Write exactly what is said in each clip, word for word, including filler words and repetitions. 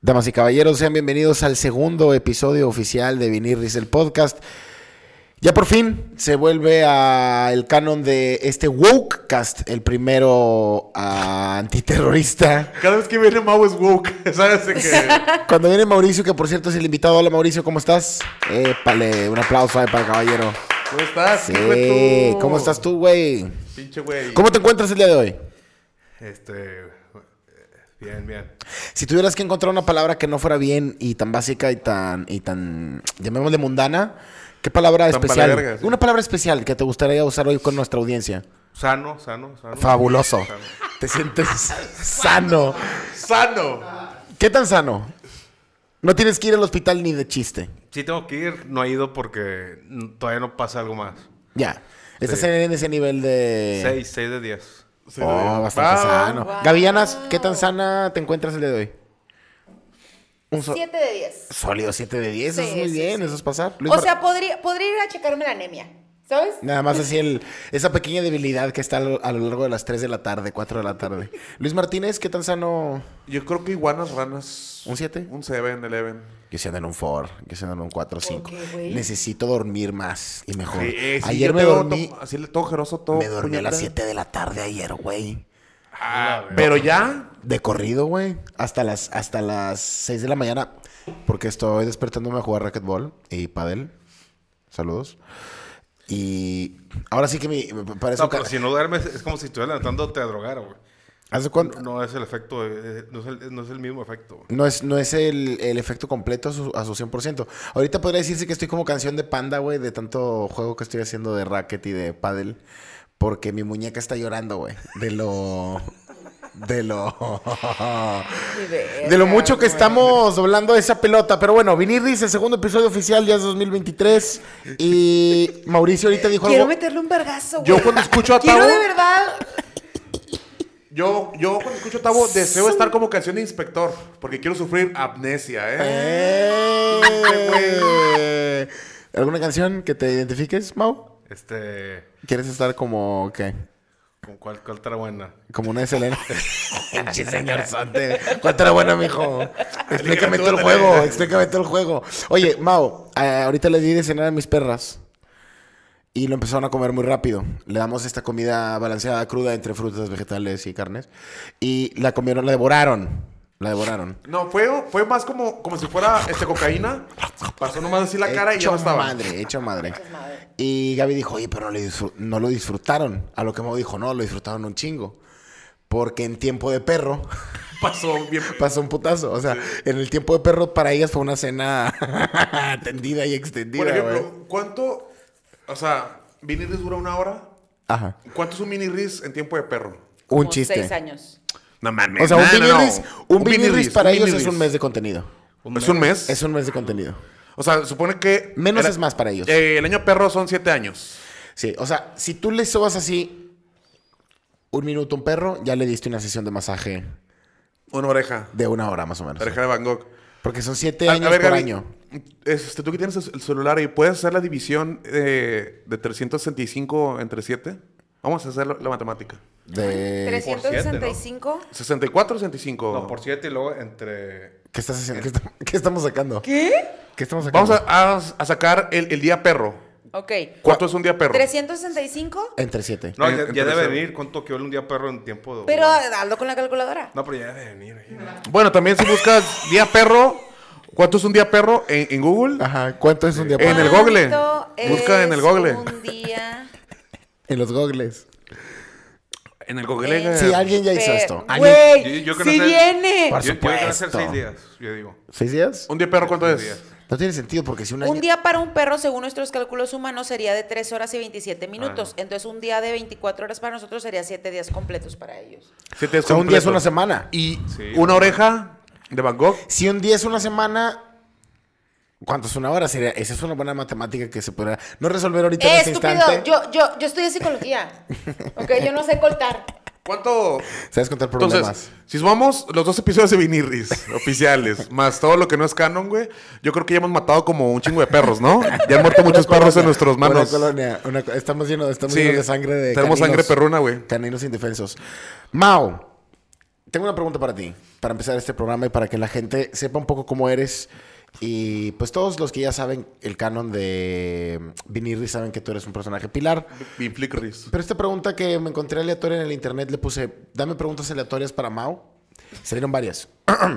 Damas y caballeros, sean bienvenidos al segundo episodio oficial de Vinirris, el podcast. Ya por fin se vuelve al canon de este Wokecast, el primero uh, antiterrorista. Cada vez que viene Mau es woke, ¿sabes? Que... Cuando viene Mauricio, que por cierto es el invitado. Hola Mauricio, ¿cómo estás? Épale, un aplauso ahí para el caballero. ¿Cómo estás? Sí, tú? ¿Cómo estás tú, güey? Pinche güey. ¿Cómo te encuentras el día de hoy? Este... Bien, bien. Si tuvieras que encontrar una palabra que no fuera bien y tan básica y tan, y tan llamémosle mundana, ¿qué palabra Tan especial? palaverga, sí. Una palabra especial que te gustaría usar hoy con nuestra audiencia. Sano, sano, sano. Fabuloso. Sano. Te sientes sano. ¡Sano! ¿Qué tan sano? No tienes que ir al hospital ni de chiste. Sí tengo que ir, no he ido porque todavía no pasa algo más. Ya. Estás Sí. en ese nivel de... Seis, seis de diez. Oh, bastante Ah, sano. Wow. Gavianas, ¿qué tan sana te encuentras el día de hoy? Un so- siete de diez. sólido siete de diez. Eso Sí, es muy sí, bien, sí. eso es pasar. Luis O Mar- sea, podría, podría ir a checarme la anemia, ¿sabes? Nada más así el, esa pequeña debilidad que está a lo, a lo largo de las tres de la tarde, cuatro de la tarde. Luis Martínez, ¿qué tan sano? Yo creo que iguanas, ranas. ¿Un siete? Un seven, eleven. Yo se ando en un four, yo se ando en un cuatro o cinco. qué, güey? Necesito dormir más y mejor. Sí, eh, sí, ayer yo me tengo dormí, to- Así le todo jeroso, todo. me dormí a las puñeta. siete de la tarde ayer, güey. Ah, pero ya. De corrido, güey. Hasta las, hasta las seis de la mañana. Porque estoy despertándome a jugar racquetball y pádel. Saludos. Y ahora sí que mi, me parece... No, un ca- pero si no duermes es como si estuvieras levantándote a drogar, güey. ¿Hace cuánto? No es el efecto, eh, no es el, no es el mismo efecto. güey. No es, no es el, el efecto completo a su, a su cien por ciento. Ahorita podría decirse que estoy como canción de Panda, güey, de tanto juego que estoy haciendo de racket y de paddle. Porque mi muñeca está llorando, güey. De lo... De lo... De lo mucho que estamos doblando esa pelota. Pero bueno, Vinirris, el segundo episodio oficial, ya es dos mil veintitrés. Y Mauricio ahorita dijo Quiero algo... meterle un vergazo, güey. Yo cuando escucho a Quiero Tavo- de verdad. Yo, yo cuando escucho Tavo deseo estar como canción de inspector. Porque quiero sufrir amnesia, ¿eh? ¡Eh! ¿Alguna canción que te identifiques, Mau? Este, ¿Quieres estar como qué? ¿con cuál, cuál estará buena? Como una de Selena. Pinche señor Sante. ¿Cuánto era bueno, mijo? Explícame todo el juego. Explícame todo el juego. Oye, Mau, eh, ahorita le di de cenar a mis perras. Y lo empezaron a comer muy rápido. Le damos esta comida balanceada, cruda, entre frutas, vegetales y carnes. Y la comieron, la devoraron. La devoraron. No, fue, fue más como, como si fuera este, cocaína. Pasó nomás así la cara y ya Hecho no estaba. madre, hecho madre. Y Gaby dijo, oye, pero no, le disfru- no lo disfrutaron. A lo que Mau dijo, no, lo disfrutaron un chingo. Porque en tiempo de perro Pasó bien. pasó un putazo. O sea, en el tiempo de perro para ellas fue una cena tendida y extendida, Por ejemplo, güey. ¿cuánto? O sea, ¿Vinirris dura una hora? Ajá. ¿Cuánto es un mini-ris en tiempo de perro? Un Como chiste. seis años. No mames. O sea, un no, no, no. vinirris, un vinirris vinirris, para un ellos vinirris. es un mes de contenido. ¿Es un mes? Es un mes de contenido. O sea, supone que... Menos el- es más para ellos. eh, el año perro son siete años. Sí, o sea, si tú le sobas así un minuto a un perro, ya le diste una sesión de masaje Una oreja. de una hora más o menos. Oreja de Van Gogh. Porque son siete A- a años ver, por Gaby, año. Este, tú que tienes el celular y puedes hacer la división eh, de trescientos sesenta y cinco entre siete. Vamos a hacer la, la matemática. De... trescientos sesenta y cinco. ¿sesenta y cuatro o sesenta y cinco? No, por siete y luego entre... ¿Qué estás haciendo? ¿Qué, está- qué estamos sacando? ¿Qué? ¿Qué estamos sacando? Vamos a, a- a sacar el, el día perro. Ok. ¿Cuánto es un día perro? trescientos sesenta y cinco. Entre siete. No, En- ya, entre ya debe eso. venir. ¿Cuánto quedó un día perro en tiempo de... Pero hazlo con la calculadora. No, pero ya debe venir. ahí. Bueno, también si buscas día perro, ¿cuánto es un día perro en, en Google? Ajá. ¿Cuánto es un día En perro? el Google. ¿Cuánto Busca en es el Google. Un día. En los gogles. En el Google. Eh, Sí, alguien ya hizo Pe- esto. ¿Alguien- Güey, Yo- yo creo sí que- viene. Por Yo, yo voy a hacer supuesto. seis días, yo digo. ¿Seis días? ¿Un día perro cuánto Seis es? días. No tiene sentido porque si un año... Un día para un perro, según nuestros cálculos humanos, sería de tres horas y veintisiete minutos. Ah. Entonces, un día de veinticuatro horas para nosotros sería siete días completos para ellos. Siete O sea, un día es completos. una semana. Y Sí. una oreja de Van Gogh. Si un día es una semana... ¿Cuánto es una hora? Sería... Esa es una buena matemática que se podrá... No resolver ahorita en ¡Eh, este estúpido! instante. Yo, yo, yo estudié psicología. Ok, yo no sé cortar. ¿Cuánto? ¿Sabes contar problemas? Entonces, si sumamos los dos episodios de Vinirris oficiales, más todo lo que no es canon, güey, yo creo que ya hemos matado como un chingo de perros, ¿no? Ya han muerto muchos Una perros colonia, en nuestras manos. Una colonia. Una co- estamos llenos, estamos Sí, llenos de sangre de tenemos caninos- sangre perruna, güey. Caninos indefensos. Mau, tengo una pregunta para ti, para empezar este programa y para que la gente sepa un poco cómo eres. Y pues todos los que ya saben el canon de Vinirri saben que tú eres un personaje pilar. Bien flickris. Pero esta pregunta que me encontré aleatoria en el internet le puse, dame preguntas aleatorias para Mau. Salieron varias.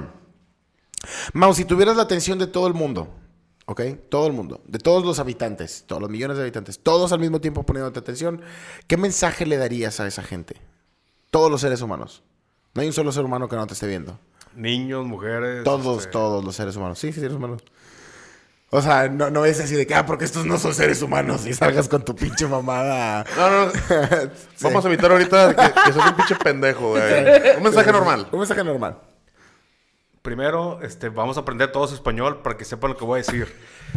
Mau, si tuvieras la atención de todo el mundo, ¿ok? Todo el mundo, de todos los habitantes, todos los millones de habitantes, todos al mismo tiempo poniéndote atención, ¿qué mensaje le darías a esa gente? Todos los seres humanos. No hay un solo ser humano que no te esté viendo. Niños, mujeres. Todos, este, todos los seres humanos. Sí, sí, seres humanos. O sea, no, no es así de que, ah, porque estos no son seres humanos y salgas con tu pinche mamada. No, no, no. Sí. Vamos a evitar ahorita que, que seas un pinche pendejo, güey. Un mensaje normal. Un mensaje normal. Primero, este, vamos a aprender todos español para que sepan lo que voy a decir.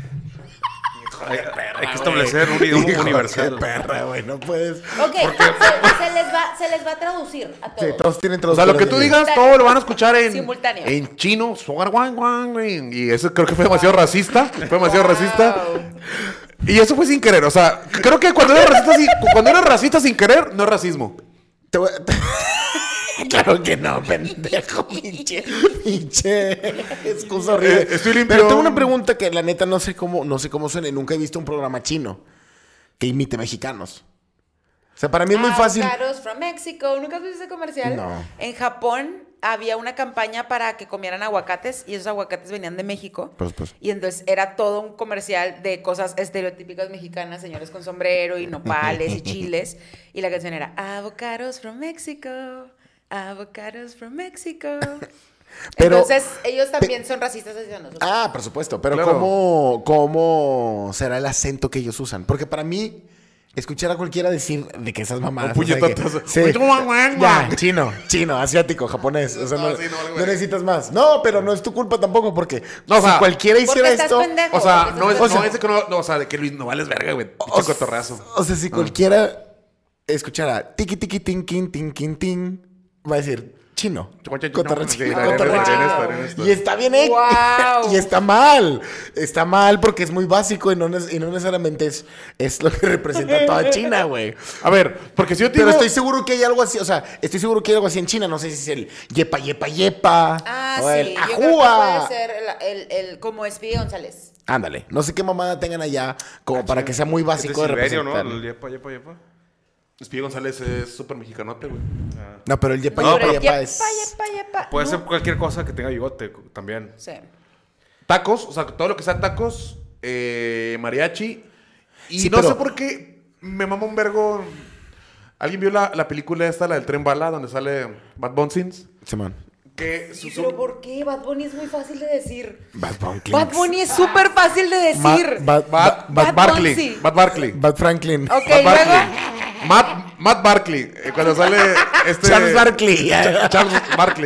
hay, hay que establecer un idioma Hijo, universal. qué perra, güey. No puedes. Ok, se, se les va, se les va a traducir a todos. Sí, todos tienen O sea, lo que tú digas, todo lo van a escuchar en, Simultáneo. en chino. Sugar guan, guan, güey. Y eso creo que fue demasiado racista. Fue demasiado racista. Y eso fue sin querer. O sea, creo que cuando eres racista, sin- cuando eres racista sin querer, no es racismo. Te voy- Claro que no, pendejo, pinche, pinche excusa horrible. Eh, estoy limpio. Pero tengo una pregunta que la neta no sé cómo, no sé cómo suena. Nunca he visto un programa chino que imite mexicanos. O sea, para mí es muy fácil. Avocados from Mexico. ¿Nunca has visto ese comercial? No. En Japón había una campaña para que comieran aguacates y esos aguacates venían de México. Pues, pues. Y entonces era todo un comercial de cosas estereotípicas mexicanas, señores con sombrero y nopales y chiles. Y la canción era Avocados from Mexico. Avocados from Mexico. Pero- Entonces, ellos también son racistas hacia nosotros. Ah, por supuesto. Pero Claro. ¿cómo, ¿cómo será el acento que ellos usan? Porque para mí, escuchar a cualquiera decir de que esas mamadas. Un o sea, que- puñetazo. sí. Ya, chino, chino, asiático, japonés. O sea, no, No, sí, no, no güey. necesitas más. No, pero no es tu culpa tampoco, porque No, o si sea, cualquiera Porque hiciera estás esto. pendejo. O sea, porque no es, estás no pendejo. es de que no, no, o sea, de que Luis no vales verga, güey. O, Pinche cotorrazo. o sea, si cualquiera escuchara tiki tiki tin kin tin kin tin, va a decir chino. Cotorra Sí, chino, la cotorra neta, chino. la neta, la neta. Y está bien hecho. Wow. Y está mal. Está mal porque es muy básico y no, ne- y no necesariamente es, es lo que representa toda China, güey. A ver, porque si yo te Pero digo... estoy seguro que hay algo así, o sea, estoy seguro que hay algo así en China. No sé si es el yepa, yepa, yepa. Ah, o sí. el Yo creo que ajúa. puede ser el, el, el- como Speedy González. Ándale. No sé qué mamada tengan allá como para que sea muy Es de básico de Silverio, ¿no? representar. El yepa, yepa, yepa. Espío González es súper mexicanote, güey. No, pero el yepa, No, yepa, pero- yepa es... Yepa, yepa, yepa. Puede No. ser cualquier cosa que tenga bigote también. Sí. Tacos, o sea, todo lo que sea tacos, eh, mariachi. Y Sí, no pero- sé por qué me mama un vergo. ¿Alguien vio la, la película esta, la del Tren Bala, donde sale Bad Bunsins? Simón. Que su, su- Pero ¿por qué? Bad Bunny es muy fácil de decir. Bad Bunny. Bad Bunny es súper fácil de Ma- decir. Bad, Bad, Bad, Bad Bad Barkley. Bunsi. Bad Barkley. Bad Franklin. Ok, Bad luego. Barkley. Matt, Matt Barkley. eh, cuando sale este... Charles Barkley. Cha- Charles Barkley.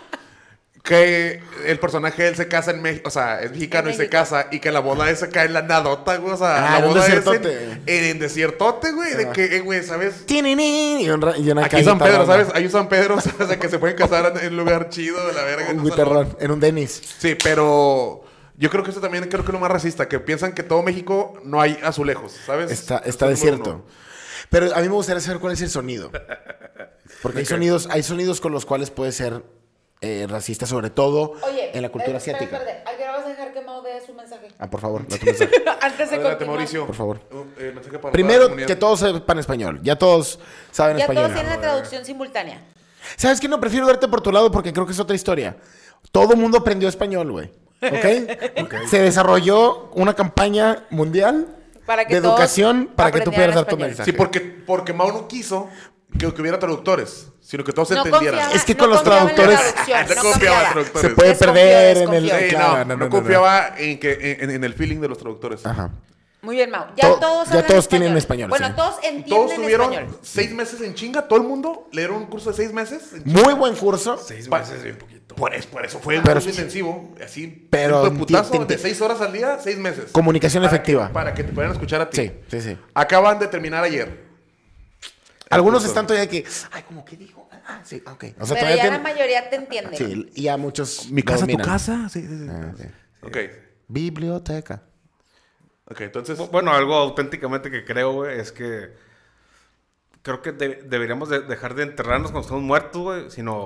Que el personaje él se casa en México, o sea, es mexicano En y se México. casa y que la boda esa cae en la nadota, güey, o sea, Ah, la en un boda es desiertote. en, en, en desiertote, güey, de que, eh, güey, ¿sabes? Tinini, Y, un ra- y una Aquí San cajita Pedro, ronda. ¿sabes? Hay un San Pedro, o sea, que se pueden casar en un lugar chido de la verga. en Un un salón. guitarrón, en un Denis. Sí, pero yo creo que eso también creo que es lo más racista, que piensan que todo México no hay azulejos, ¿sabes? Está, Eso está es número desierto. uno. Pero a mí me gustaría saber cuál es el sonido. Porque hay qué? sonidos, hay sonidos con los cuales puede ser eh, racista, sobre todo Oye. en la cultura eh, espera, asiática. espérate. ¿A qué hora vas a dejar que Mau dé su mensaje? Ah, por favor, da tu mensaje. Antes de Adelante, continuar. Mauricio. Por favor. Uh, eh, mensaje para la Primero, comunidad. que todos sepan español. Ya todos saben Ya español. todos tienen la traducción simultánea. ¿Sabes qué? No, prefiero darte por tu lado porque creo que es otra historia. Todo mundo aprendió español, güey. ¿Ok? Se desarrolló una campaña mundial Para que de todos educación para que tú aprendieran pudieras dar tu español. mensaje. Sí, porque, porque Mao no quiso que, que hubiera traductores, sino que todos No entendieran. confiaba- Es que no con los confiaba en la traductores- traducción, No no confiaba en confiaba. traductores. Se puede Desconfió, perder en el... desconfió. Sí, claro, no, no, confiaba en, que, en, en el feeling de los traductores. Ajá. Muy bien, Mau. Ya To- todos ya hablan todos tienen español, Bueno, sí. todos entienden Todos tuvieron español. seis meses en chinga, todo el mundo leyeron un curso de seis meses. en Muy buen curso. Seis Pa- meses bien poquito. Por eso, por eso fue un Pero- curso intensivo, así, pero de putazo, enti- enti- de seis horas al día, seis meses. Comunicación Para efectiva. que- para que te puedan escuchar a ti. Sí, sí, sí. Acaban de terminar ayer. Algunos curso. están todavía que... Ay, ¿cómo que dijo? Ah, sí, ok. O sea, Pero todavía ya la tienen- mayoría te entiende. Sí, y ya muchos Mi casa, dominan. tu casa. Sí, sí, sí. Ah, sí. Ok. Biblioteca. Ok, entonces. Bueno, algo auténticamente que creo, güey, es que creo que de- deberíamos de dejar de enterrarnos cuando estamos muertos, güey, sino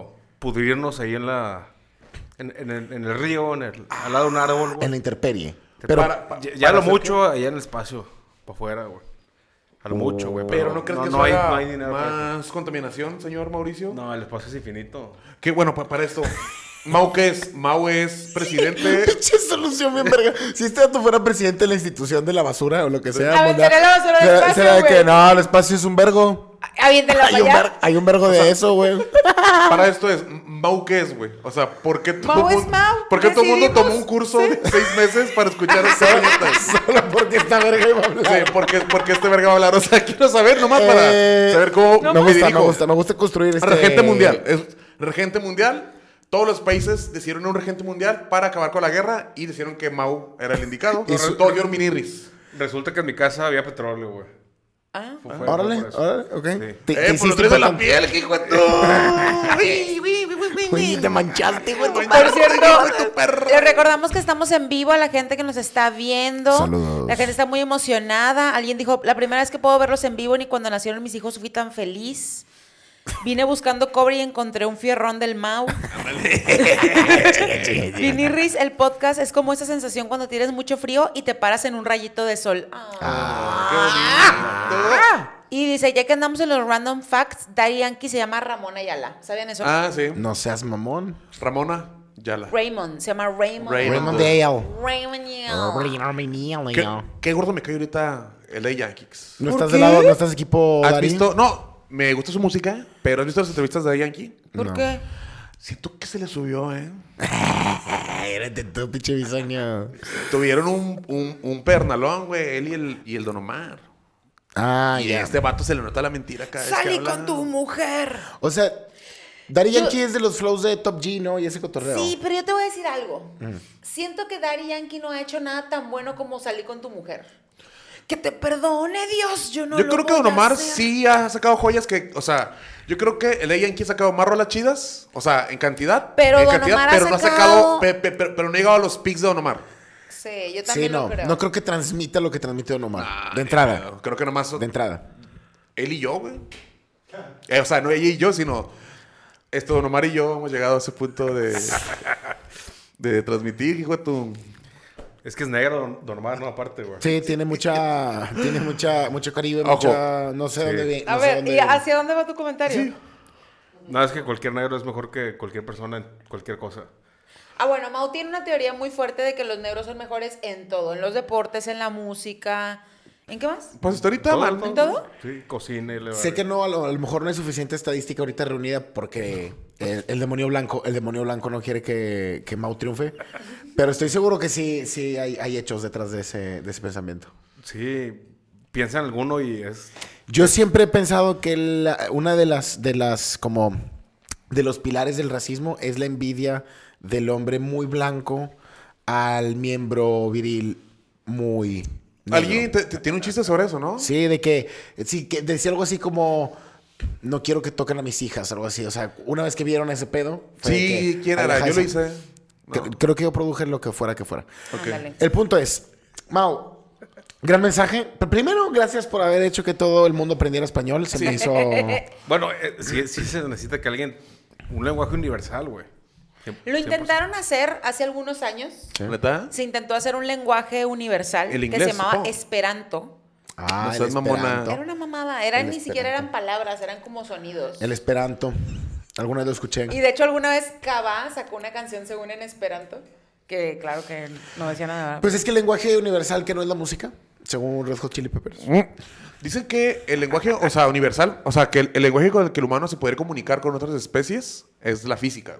pudrirnos ahí en la... En, en el, en el río, en el, al lado de un árbol, güey. En la intemperie. Te Pero, para- pa- ya ya lo mucho allá en el espacio, para afuera, güey. A lo mucho, güey. Pero no crees que eso no hay, haga no hay dinero para más contaminación, señor Mauricio. eso. No, el espacio es infinito. Qué bueno, pa- para esto. Mau, ¿qué es? Mau es presidente. pinche solución bien verga. Si este dato fuera presidente de la institución de la basura o lo que sea. Aventaría pues, la basura al será- espacio, será de güey. que no, el espacio es un vergo. Aviéntela Hay para un, allá. ver- hay un vergo de eso, güey. Para esto es, ¿Mau qué es, güey? O sea, ¿por qué todo Mau es mundo, Mau, ¿por qué todo el mundo decidimos. tomó un curso de seis meses para escuchar esta puñeta? Solo porque esta verga iba a hablar. Sí, porque, porque este verga va a hablar. O sea, quiero saber nomás para Eh, saber cómo me me gusta, me dirijo. gusta, me gusta construir este... Regente mundial. Es regente mundial. Todos los países decidieron un regente mundial para acabar con la guerra y decidieron que Mau era el indicado. Y su- Todos dieron minirris. Resulta que en mi casa había petróleo, güey. Ah. Fue- fue Órale, por eso. órale, ok. Sí. Te, Eh, te pues lo hiciste traes de la importante. piel, que hijo de tu... Oye, te manchaste, güey. tu- Por cierto, tu perro. les recordamos que estamos en vivo a la gente que nos está viendo. Saludos. La gente está muy emocionada. Alguien dijo, la primera vez que puedo verlos en vivo, ni cuando nacieron mis hijos fui tan feliz. Vine buscando cobre y encontré un fierrón del Mau. Vinirris, el podcast, es como esa sensación cuando tienes mucho frío y te paras en un rayito de sol. Ah. Y dice, ya que andamos en los random facts, Daddy Yankee se llama Ramón Ayala. ¿Sabían eso? Ah, sí. No seas mamón. Ramona Yala. Raymond, se llama Raymond. Raymond. Raymond Dale. Raymond Ayala. ¿Qué, qué gordo me cae ahorita el de Yankees. ¿No ¿Por estás qué? de lado, no estás equipo ¿Has Dari? visto? No, me gusta su música, pero ¿has visto las entrevistas de Yankee? ¿Por No. qué? Siento que se le subió, ¿eh? Ay, eres tú, pinche bisoño. Tuvieron un, un, un pernalón, güey, él y el, y el Don Omar. Ah, y ya. a este vato se le nota la mentira cada vez que Salí habla. con tu mujer. O sea, Daddy Yo- Yankee es de los flows de Top G, ¿no? Y ese cotorreo. Sí, pero yo te voy a decir algo. Siento que Daddy Yankee no ha hecho nada tan bueno como Salí con tu mujer. Que te perdone, Dios, yo no Yo lo creo que voy Don a Omar hacer. sí ha sacado joyas que, o sea, yo creo que el de Yankee ha sacado más rolas chidas, o sea, en cantidad. Pero en Don cantidad, Omar ha pero no ha sacado- sacado, pe- pe- pe- pero no ha llegado a los pics de Don Omar. Sí, yo Sí, también no. lo creo. No creo que transmita lo que transmite Don Omar. Ay, de entrada. pero Creo que nomás De entrada. él y yo, güey. Eh, o sea, no ella y yo, sino esto, Don Omar y yo hemos llegado a ese punto de, de transmitir, hijo de tu... Es que es negro, don- Don Omar, no, aparte, güey. Sí, tiene mucha... tiene mucha... Mucho Caribe, Ojo. mucha... No sé Sí. dónde viene. A no sé ver, dónde ¿y viene. hacia dónde va tu comentario? No, es que cualquier negro es mejor que cualquier persona en cualquier cosa. Ah, bueno, Mau tiene una teoría muy fuerte de que los negros son mejores en todo. En los deportes, en la música. ¿En qué más? Pues hasta ahorita, ¿Todo, mal. ¿En todo? Sí, cocina y le Sé que no, a lo, a lo mejor no hay suficiente estadística ahorita reunida porque el, el demonio blanco, el demonio blanco no quiere que, que Mau triunfe. Pero estoy seguro que sí, sí hay, hay hechos detrás de ese, de ese pensamiento. Sí, piensa en alguno y es... Yo siempre he pensado que la- una de las, de las, como, de los pilares del racismo es la envidia del hombre muy blanco al miembro viril muy negro. Alguien te- te- tiene un chiste sobre eso, ¿no? Sí, de que, sí, que decía algo así como, no quiero que toquen a mis hijas, algo así. O sea, una vez que vieron ese pedo. fue de Sí, que, ¿quién "Ay, era? deja Yo lo eso". hice. No. Cre- Creo que yo produje lo que fuera que fuera. Ándale. El punto es, Mau, gran mensaje. Pero primero, gracias por haber hecho que todo el mundo aprendiera español. Se me hizo... Bueno, eh, sí, sí se necesita que alguien... Un lenguaje universal, güey. Cien- Lo cien por ciento. intentaron hacer hace algunos años. Sí. ¿Neta? Se intentó hacer un lenguaje universal El que inglés, se llamaba supongo. Esperanto. Ah, No el seas mamona. Esperanto. Era una mamada. Eran, El ni siquiera Esperanto. eran palabras, eran como sonidos. El Esperanto. Alguna vez lo escuché. Y de hecho, alguna vez Kaba sacó una canción según en Esperanto. Que claro que no decía nada. Pues es que el lenguaje universal que no es la música, según Red Hot Chili Peppers. Dicen que el lenguaje, o sea, universal, o sea, que el, el lenguaje con el que el humano se puede comunicar con otras especies es la física.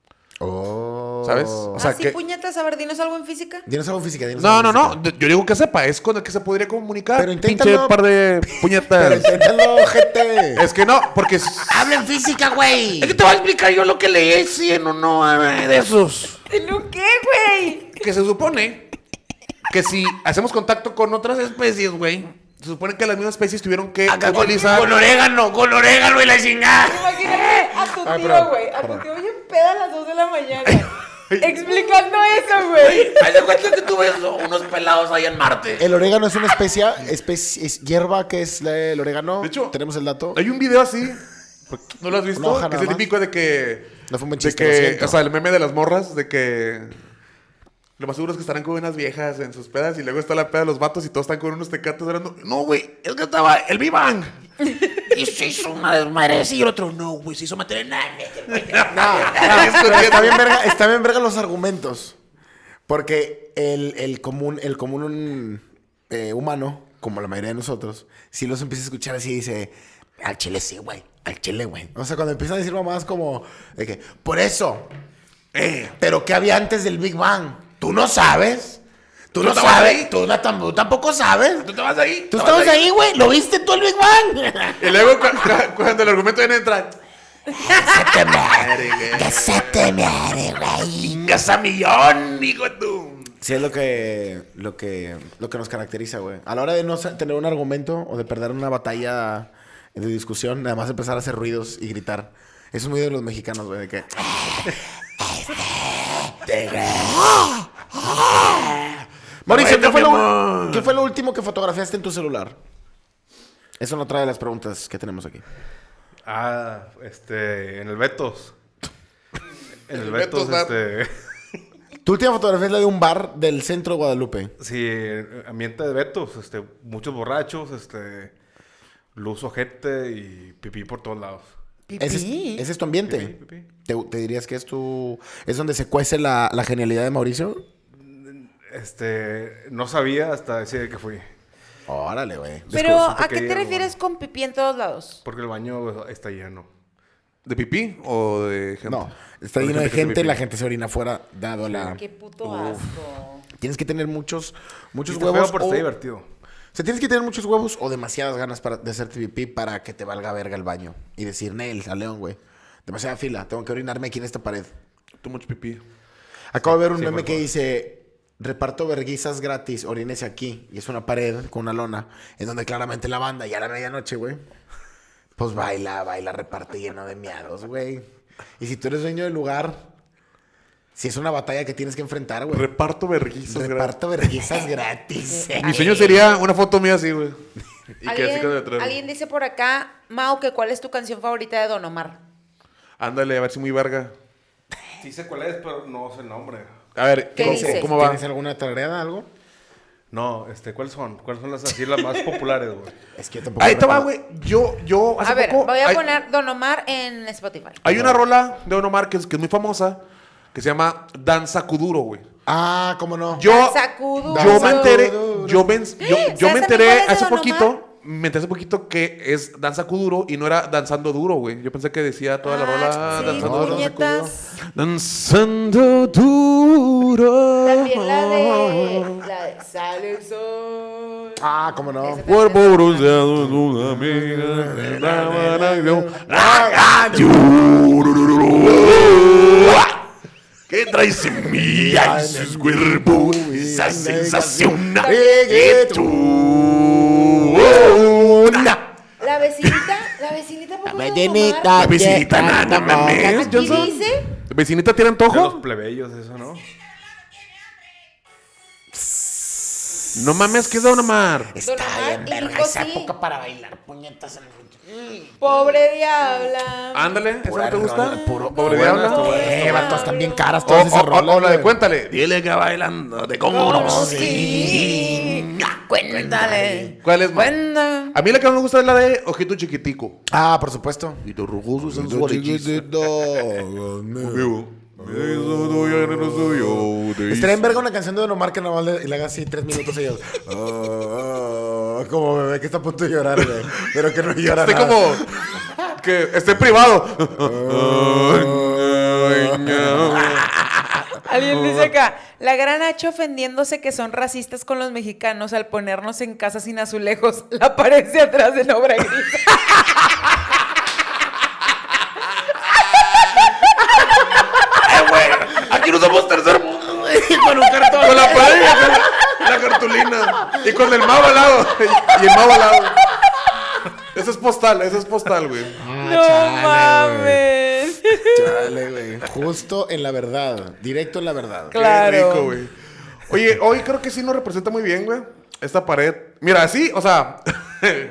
Oh. ¿Sabes? O sea, Así que- puñetas, a ver, dinos algo en física. Dinos algo física. dinos No, algo no, física. no. de- Yo digo que sepa, es con el que se podría comunicar. Pero Pinche inténtalo. par de Pero puñetas. inténtalo, gente. Es que no, porque es Habla en física, güey. que te voy a explicar yo lo que leí sí, en uno eh, de esos. ¿Lo qué, güey? Que se supone que si hacemos contacto con otras especies, güey, se supone que las mismas especies tuvieron que utilizar... orégano, con orégano y la chingada. Imagínate a tu Ah, tío, perdón, güey. A tu perdón. tío bien peda a las dos de la mañana. Explicando eso, güey. Haz de cuenta que tú ves unos pelados ahí en Marte. El orégano es una especie, especie es hierba que es la- el orégano. De hecho, tenemos el dato. Hay un video así ¿No lo has visto? Una hoja Que es nada el más. típico de que... No fue un buen de chiste, lo que, siento. o sea, el meme de las morras, de que... Lo más seguro es que estarán con unas viejas en sus pedas y luego está la peda de los vatos y todos están con unos tecatos orando. No, güey, es que estaba el Big Bang. Y se hizo una desmadre y el otro, no, güey, se hizo materia. No, No, no, pero está bien verga, está bien verga los argumentos. Porque el, el común, el común eh, humano, como la mayoría de nosotros, si los empieza a escuchar así y dice, al chile sí, güey, al chile, güey. O sea, cuando empiezan a decir mamadas como, de que, por eso, eh, pero ¿qué había antes del Big Bang? Tú no sabes. Tú no sabes. Tú, no, tú tampoco sabes. ¿Tú te vas ahí? Tú estabas ahí, güey. ¿Lo viste tú el Big Bang? Y luego cu cu cuando el argumento viene a entrar... Se te muere, güey. Que se te muere, güey. ¡Casa millón, hijo de tú! Sí, es lo que, lo que, lo que nos caracteriza, güey. A la hora de no sa- tener un argumento o de perder una batalla de discusión, nada más empezar a hacer ruidos y gritar. Eso es muy de los mexicanos, güey, de que... Mauricio, ¿qué fue, lo, ¿qué fue lo último que fotografiaste en tu celular? Eso no trae las preguntas que tenemos aquí. Ah, este, en el Betos. En el, El Betos, Betos, este... Tu última fotografía es la de un bar del centro de Guadalupe. Sí, ambiente de Betos, este, muchos borrachos, este, luz ojete y pipí por todos lados. Pipí. Ese es, ese es tu ambiente. Pipí, pipí. ¿Te, te dirías que es tu... ¿Es donde se cuece la, la genialidad de Mauricio? Este, no sabía hasta ese día que fui. Órale, güey. Pero, supe ¿a que qué te llego. refieres con pipí en todos lados? Porque el baño está lleno. ¿De pipí o de gente? No, está O lleno de que hace gente, pipí. la gente se orina afuera, dado la... Qué puto asco. Tienes que tener muchos, muchos Está huevos. feo, pero o... está divertido. O sea, tienes que tener muchos huevos o demasiadas ganas para, de hacerte pipí para que te valga verga el baño. Y decir, Nel, a León, güey. Demasiada fila, tengo que orinarme aquí en esta pared. Tú mucho pipí. Acabo de ver un Sí, meme por que favor. dice... Reparto verguizas gratis, orínese aquí. Y es una pared con una lona, en donde claramente la banda, ya a la medianoche, güey, pues baila, baila, reparte lleno de miados, güey. Y si tú eres dueño del lugar, si es una batalla que tienes que enfrentar, güey. Reparto verguizas. Reparto verguizas gratis. eh. Mi sueño sería una foto mía así, güey. Y que así con ¿Alguien, detrás. alguien dice por acá, Mau, que cuál es tu canción favorita de Don Omar. Ándale, a ver si muy verga. Sí sé cuál es, pero no sé el nombre. A ver, ¿Qué ¿cómo, dice? ¿cómo va? ¿Tienes alguna tarea, algo? No, este, ¿cuáles son? ¿Cuáles son las así las más populares, güey? Es que yo tampoco Ahí te va, recuerdo. güey. Yo, yo, hace A ver, poco... voy a hay, poner Don Omar en Spotify. hay una rola de Don Omar que es, que es muy famosa, que se llama Danza Kuduro, güey. Ah, ¿cómo no? Yo, Danza Kuduro. yo me enteré, Kuduro. yo, ven- yo, yo ¿Sabes me también enteré cuál es de hace Don poquito, Omar? me enteré hace poquito que es Danza Kuduro y no era Danzando Duro, güey. Yo pensé que decía toda la rola Ah, sí, Danzando No, Duro. puñetas. Danzando Duro. También la de, la de Sale el sol. Ah, ¿cómo no? Ese Cuerpo también. bronceado en una amiga de la mano. ¿Qué traes en mí? Ay, sus cuerpos, esa sensación que tú. La vecinita, la vecinita poco La es Don vecinita. Omar. La vecinita, nada mames. Aquí Johnson. dice, ¿Vecinita tiene De los antojo? plebeyos, eso, ¿no? No mames, ¿qué es Don Omar? Está Don Omar bien, y verga, Nico, esa sí. época para bailar puñetas en el... pobre diabla. Ándale, ¿esa no Pura te gusta? rola, puro- Pobre buena, diabla. estuvo buena, Eh, vatos, están bien caras O, todas esas o- o- rolas, o la de güey. cuéntale. Dile que bailando de cómo ¿Cómo no. sí? Cuéntale. ¿Cuál es, ma? Cuéntale. A mí la que más me gusta es la de Ojito Chiquitico. Ah, por supuesto. Y tu rugoso sensual hechizo. Estaría en verga una canción de Don Omar que nomás le, le haga así tres minutos ellos. Oh, oh, como bebé que está a punto de llorar, güey. Pero que no llora Esté nada. como que esté privado. Alguien dice acá, la gran H ofendiéndose que son racistas con los mexicanos al ponernos en casa sin azulejos, la pared de atrás en obra gris. Aquí no somos tercer mundo, güey. Con un cartón. Con la pared, con la cartulina. Y con el mago al lado. Y el mago al lado. Eso es postal, eso es postal, güey. Ah, No chale, mames. güey. Chale, güey. Justo en la verdad. Directo en la verdad. Claro. Qué rico, güey. Oye, hoy creo que sí nos representa muy bien, güey. Esta pared. Mira, sí, o sea.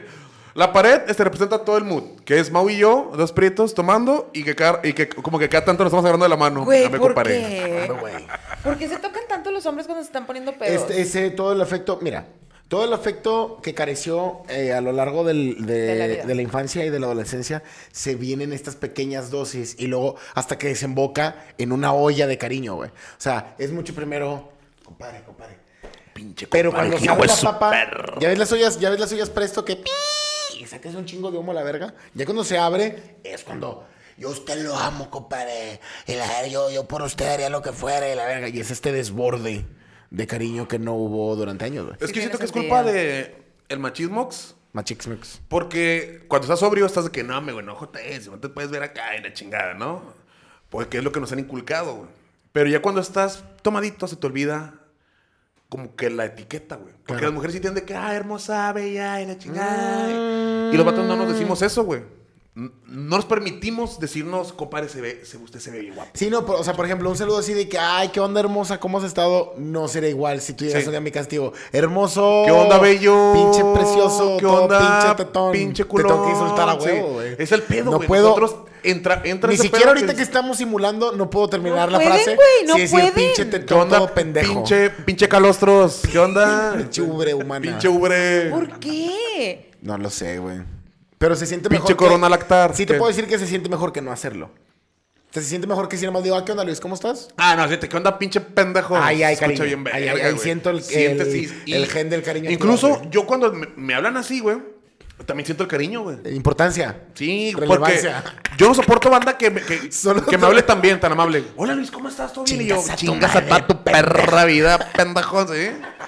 La pared este, representa todo el mood. Que es Mau y yo, dos prietos tomando y que, cada, y que como que cada tanto nos estamos agarrando de la mano. Güey, Ya me ¿por comparé. qué? Hombre, güey. ¿Por qué se tocan tanto los hombres cuando se están poniendo pedos? Este, ese, todo el afecto, mira, todo el afecto que careció eh, a lo largo del- de, De la de, vida. la infancia y de la adolescencia se viene en estas pequeñas dosis y luego hasta que desemboca en una olla de cariño, güey. O sea, es mucho primero, compadre, compadre. Pinche Pero compadre, cuando que se abre hijo la de su papa, perro. ya ves las ollas, ya ves las ollas presto que pi, y sacas un chingo de humo a la verga. Ya cuando se abre, es cuando yo a usted lo amo, compadre. Y la verga, yo, yo por usted haría lo que fuera y la verga. Y es este desborde de cariño que no hubo durante años, güey. Es Sí que siento que tiene es culpa sentido. de el machismox. Machixmix. Porque cuando estás sobrio estás de que no, me güey, no jotes, no te puedes ver acá en la chingada, ¿no? Porque es lo que nos han inculcado, güey. Pero ya cuando estás tomadito se te olvida como que la etiqueta, güey. Porque Claro. las mujeres sí entienden que, ah, hermosa, bella, y la chingada. Y los vatos no nos decimos eso, güey. N- No nos permitimos decirnos, compadre, se ve, se, usted se ve bien guapo. Sí, no, por- o sea, por ejemplo, un saludo así de que, ay, qué onda hermosa, ¿cómo has estado? No será igual si tú llegas Sí. un día a mi castigo. Hermoso. ¿Qué onda, bello? Pinche precioso. ¿Qué todo onda? pinche tetón. Pinche Te tengo que culón. insultar a Sí. huevo, güey. Es el pedo, No güey. puedo. Nosotros entra, entra Ni ese siquiera pedo ahorita que estamos simulando, no puedo terminar No la pueden, frase. güey, no sin decir pueden. pinche ¿Qué tetón onda, todo pendejo. pinche, pinche calostros? ¿Qué onda? Pinche ubre humana. Pinche ubre. ¿Por qué? No lo sé, güey. Pero se siente Pinche mejor. Corona Lactar. Sí te ¿Qué? puedo decir que se siente mejor que no hacerlo. O sea, se siente mejor que si nada más digo, ah, ¿qué onda, Luis? ¿Cómo estás? Ah, no, fíjate, ¿qué onda, pinche pendejo? Ay, ay, Se escucha cariño. bien Ay, verga, ay, ay, güey. siento el- Sientes, el- sí, y- el gen del cariño Incluso activado, güey. yo cuando me, me hablan así, güey, también siento el cariño, güey. Importancia. Sí, porque Relevancia. yo no soporto banda que, me- que, Solo que te- me hable tan bien, tan amable. Hola, Luis, ¿cómo estás? ¿Todo bien? Y yo, Chingas a tu chingas a madre, toda tu perra vida, pendejo, ¿sí?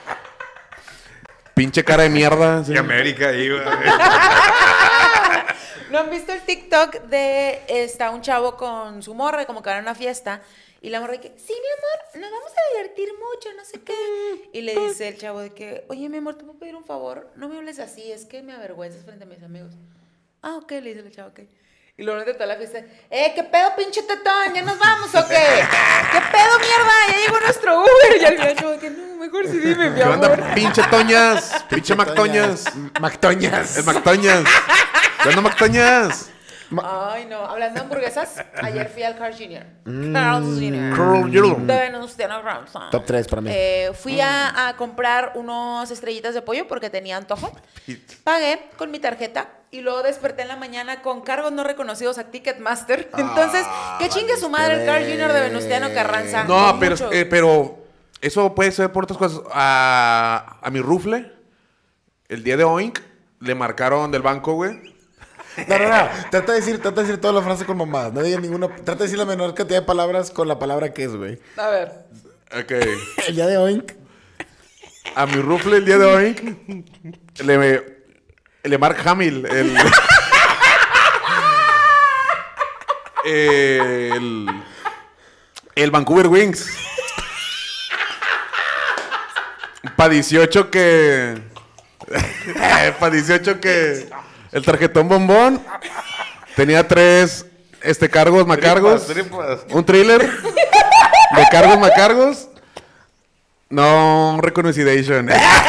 Pinche cara de mierda. ¿sí? Y América ahí, güey. ¿No han visto el TikTok de está un chavo con su morra, como que van a una fiesta? Y la morra de que, sí, mi amor, nos vamos a divertir mucho, no sé qué. Y le dice el chavo de que, oye, mi amor, ¿te puedo pedir un favor? No me hables así, es que me avergüenzas frente a mis amigos. Ah, ok, le dice el chavo, ok. Y luego de toda la fiesta, eh, ¿qué pedo, pinche tetón? ¿Ya nos vamos o qué? ¿Qué pedo, mierda? Ya llegó nuestro Uber. Y al final el chavo de que, no, mejor sí dime, mi ¿Qué amor. onda, pinche Toñas? Pinche Mactoñas. Mactoñas. El Mactoñas. ¿Qué onda, Mactoñas? Ay, no. Hablando de hamburguesas, ayer fui al Carl junior Carl junior Carl junior De Venustiano Carlson. Top tres para mí. Eh, fui a, a comprar unos estrellitas de pollo porque tenía antojo. Pagué con mi tarjeta y luego desperté en la mañana con cargos no reconocidos a Ticketmaster. Entonces, que chingue su madre el Carl junior de Venustiano Carranza. No, Con pero, mucho- eh, pero eso puede ser por otras cosas. A, a mi rufle, el día de Oink, le marcaron del banco, güey. No, no, no. Trata de decir, trata de decir toda la frase con mamadas. No digas ninguna. Trata de decir la menor cantidad de palabras con la palabra que es, güey. A ver. Ok. El día de hoy. A mi rufle, el día de Oink, le, le Mark Hamill, el, el, el Vancouver Wings. Pa' dieciocho que... Pa' dieciocho que... El tarjetón bombón tenía tres este, cargos, macargos. Tripas, tripas. Un thriller de cargos, macargos. No, reconocitation.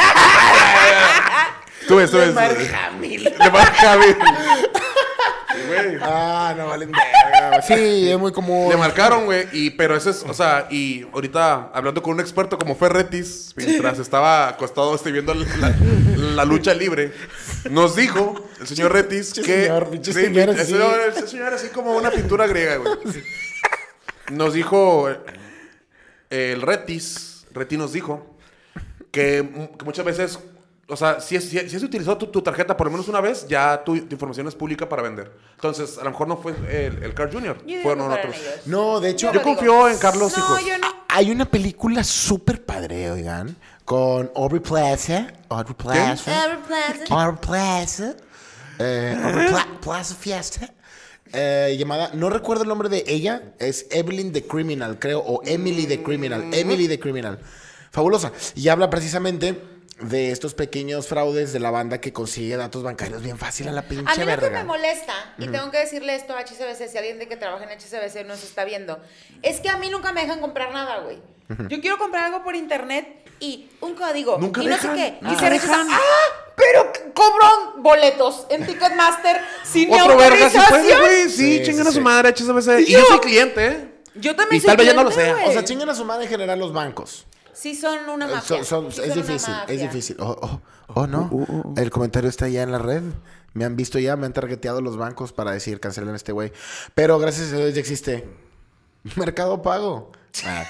Tú ves, tú ves. Mark Hamill. De Mark Hamill. Sí, güey. Ah, no valen verga, güey. Sí, es muy común. Le marcaron, güey, y pero eso es, o sea, y ahorita hablando con un experto como Ferretis, mientras estaba acostado este, viendo la, la- la lucha libre, nos dijo el señor Retis Pinche que señor, pinche sí, señor ese así. señor, ese señor así como una pintura griega, güey. Nos dijo eh, el Retis, Retis nos dijo que, m- que muchas veces, o sea, si, es, si, si has utilizado tu, tu tarjeta por lo menos una vez, ya tu, tu información es pública para vender. Entonces, a lo mejor no fue el, el Carl junior, Yo digo fueron que fueron otros. ellos. No, de hecho. Yo Yo lo digo. confío en Carlos No, Hijos. yo no. Hay una película súper padre, oigan, con Aubrey Plaza. Aubrey Plaza. Aubrey Plaza. Aubrey Plaza. Eh, Aubrey Pla- Plaza Fiesta. Eh, llamada, no recuerdo el nombre de ella, es Evelyn the Criminal, creo, o Emily the Criminal. Emily the Criminal. Fabulosa. Y habla precisamente de estos pequeños fraudes de la banda que consigue datos bancarios bien fácil a la pinche A mí lo que verga. me molesta, y tengo que decirle esto a H C B C, si alguien de que trabaja en H C B C nos está viendo, es que a mí nunca me dejan comprar nada, güey. Yo quiero comprar algo por internet y un código Nunca y no sé dejan. qué. Y Nunca se rechaza. dejan. ¡Ah! Pero c- cobró boletos en Ticketmaster sin mi Otro verga si puede, autorización. güey. Sí, Sí, chingan sí, a su sí. madre, eches a veces. Y Yo- yo soy cliente, ¿eh? Yo también Y soy tal vez ya no lo cliente, sea. güey. O sea, chingan a su madre en general los bancos. Sí son una mafia. Son- son- Sí es son una difícil, es mafia. difícil. Oh, oh, oh, no. El comentario está ya en la red. Me han visto ya, me han targeteado los bancos para decir cancelen a este güey. Pero gracias a Dios ya existe Mercado Pago. Ah,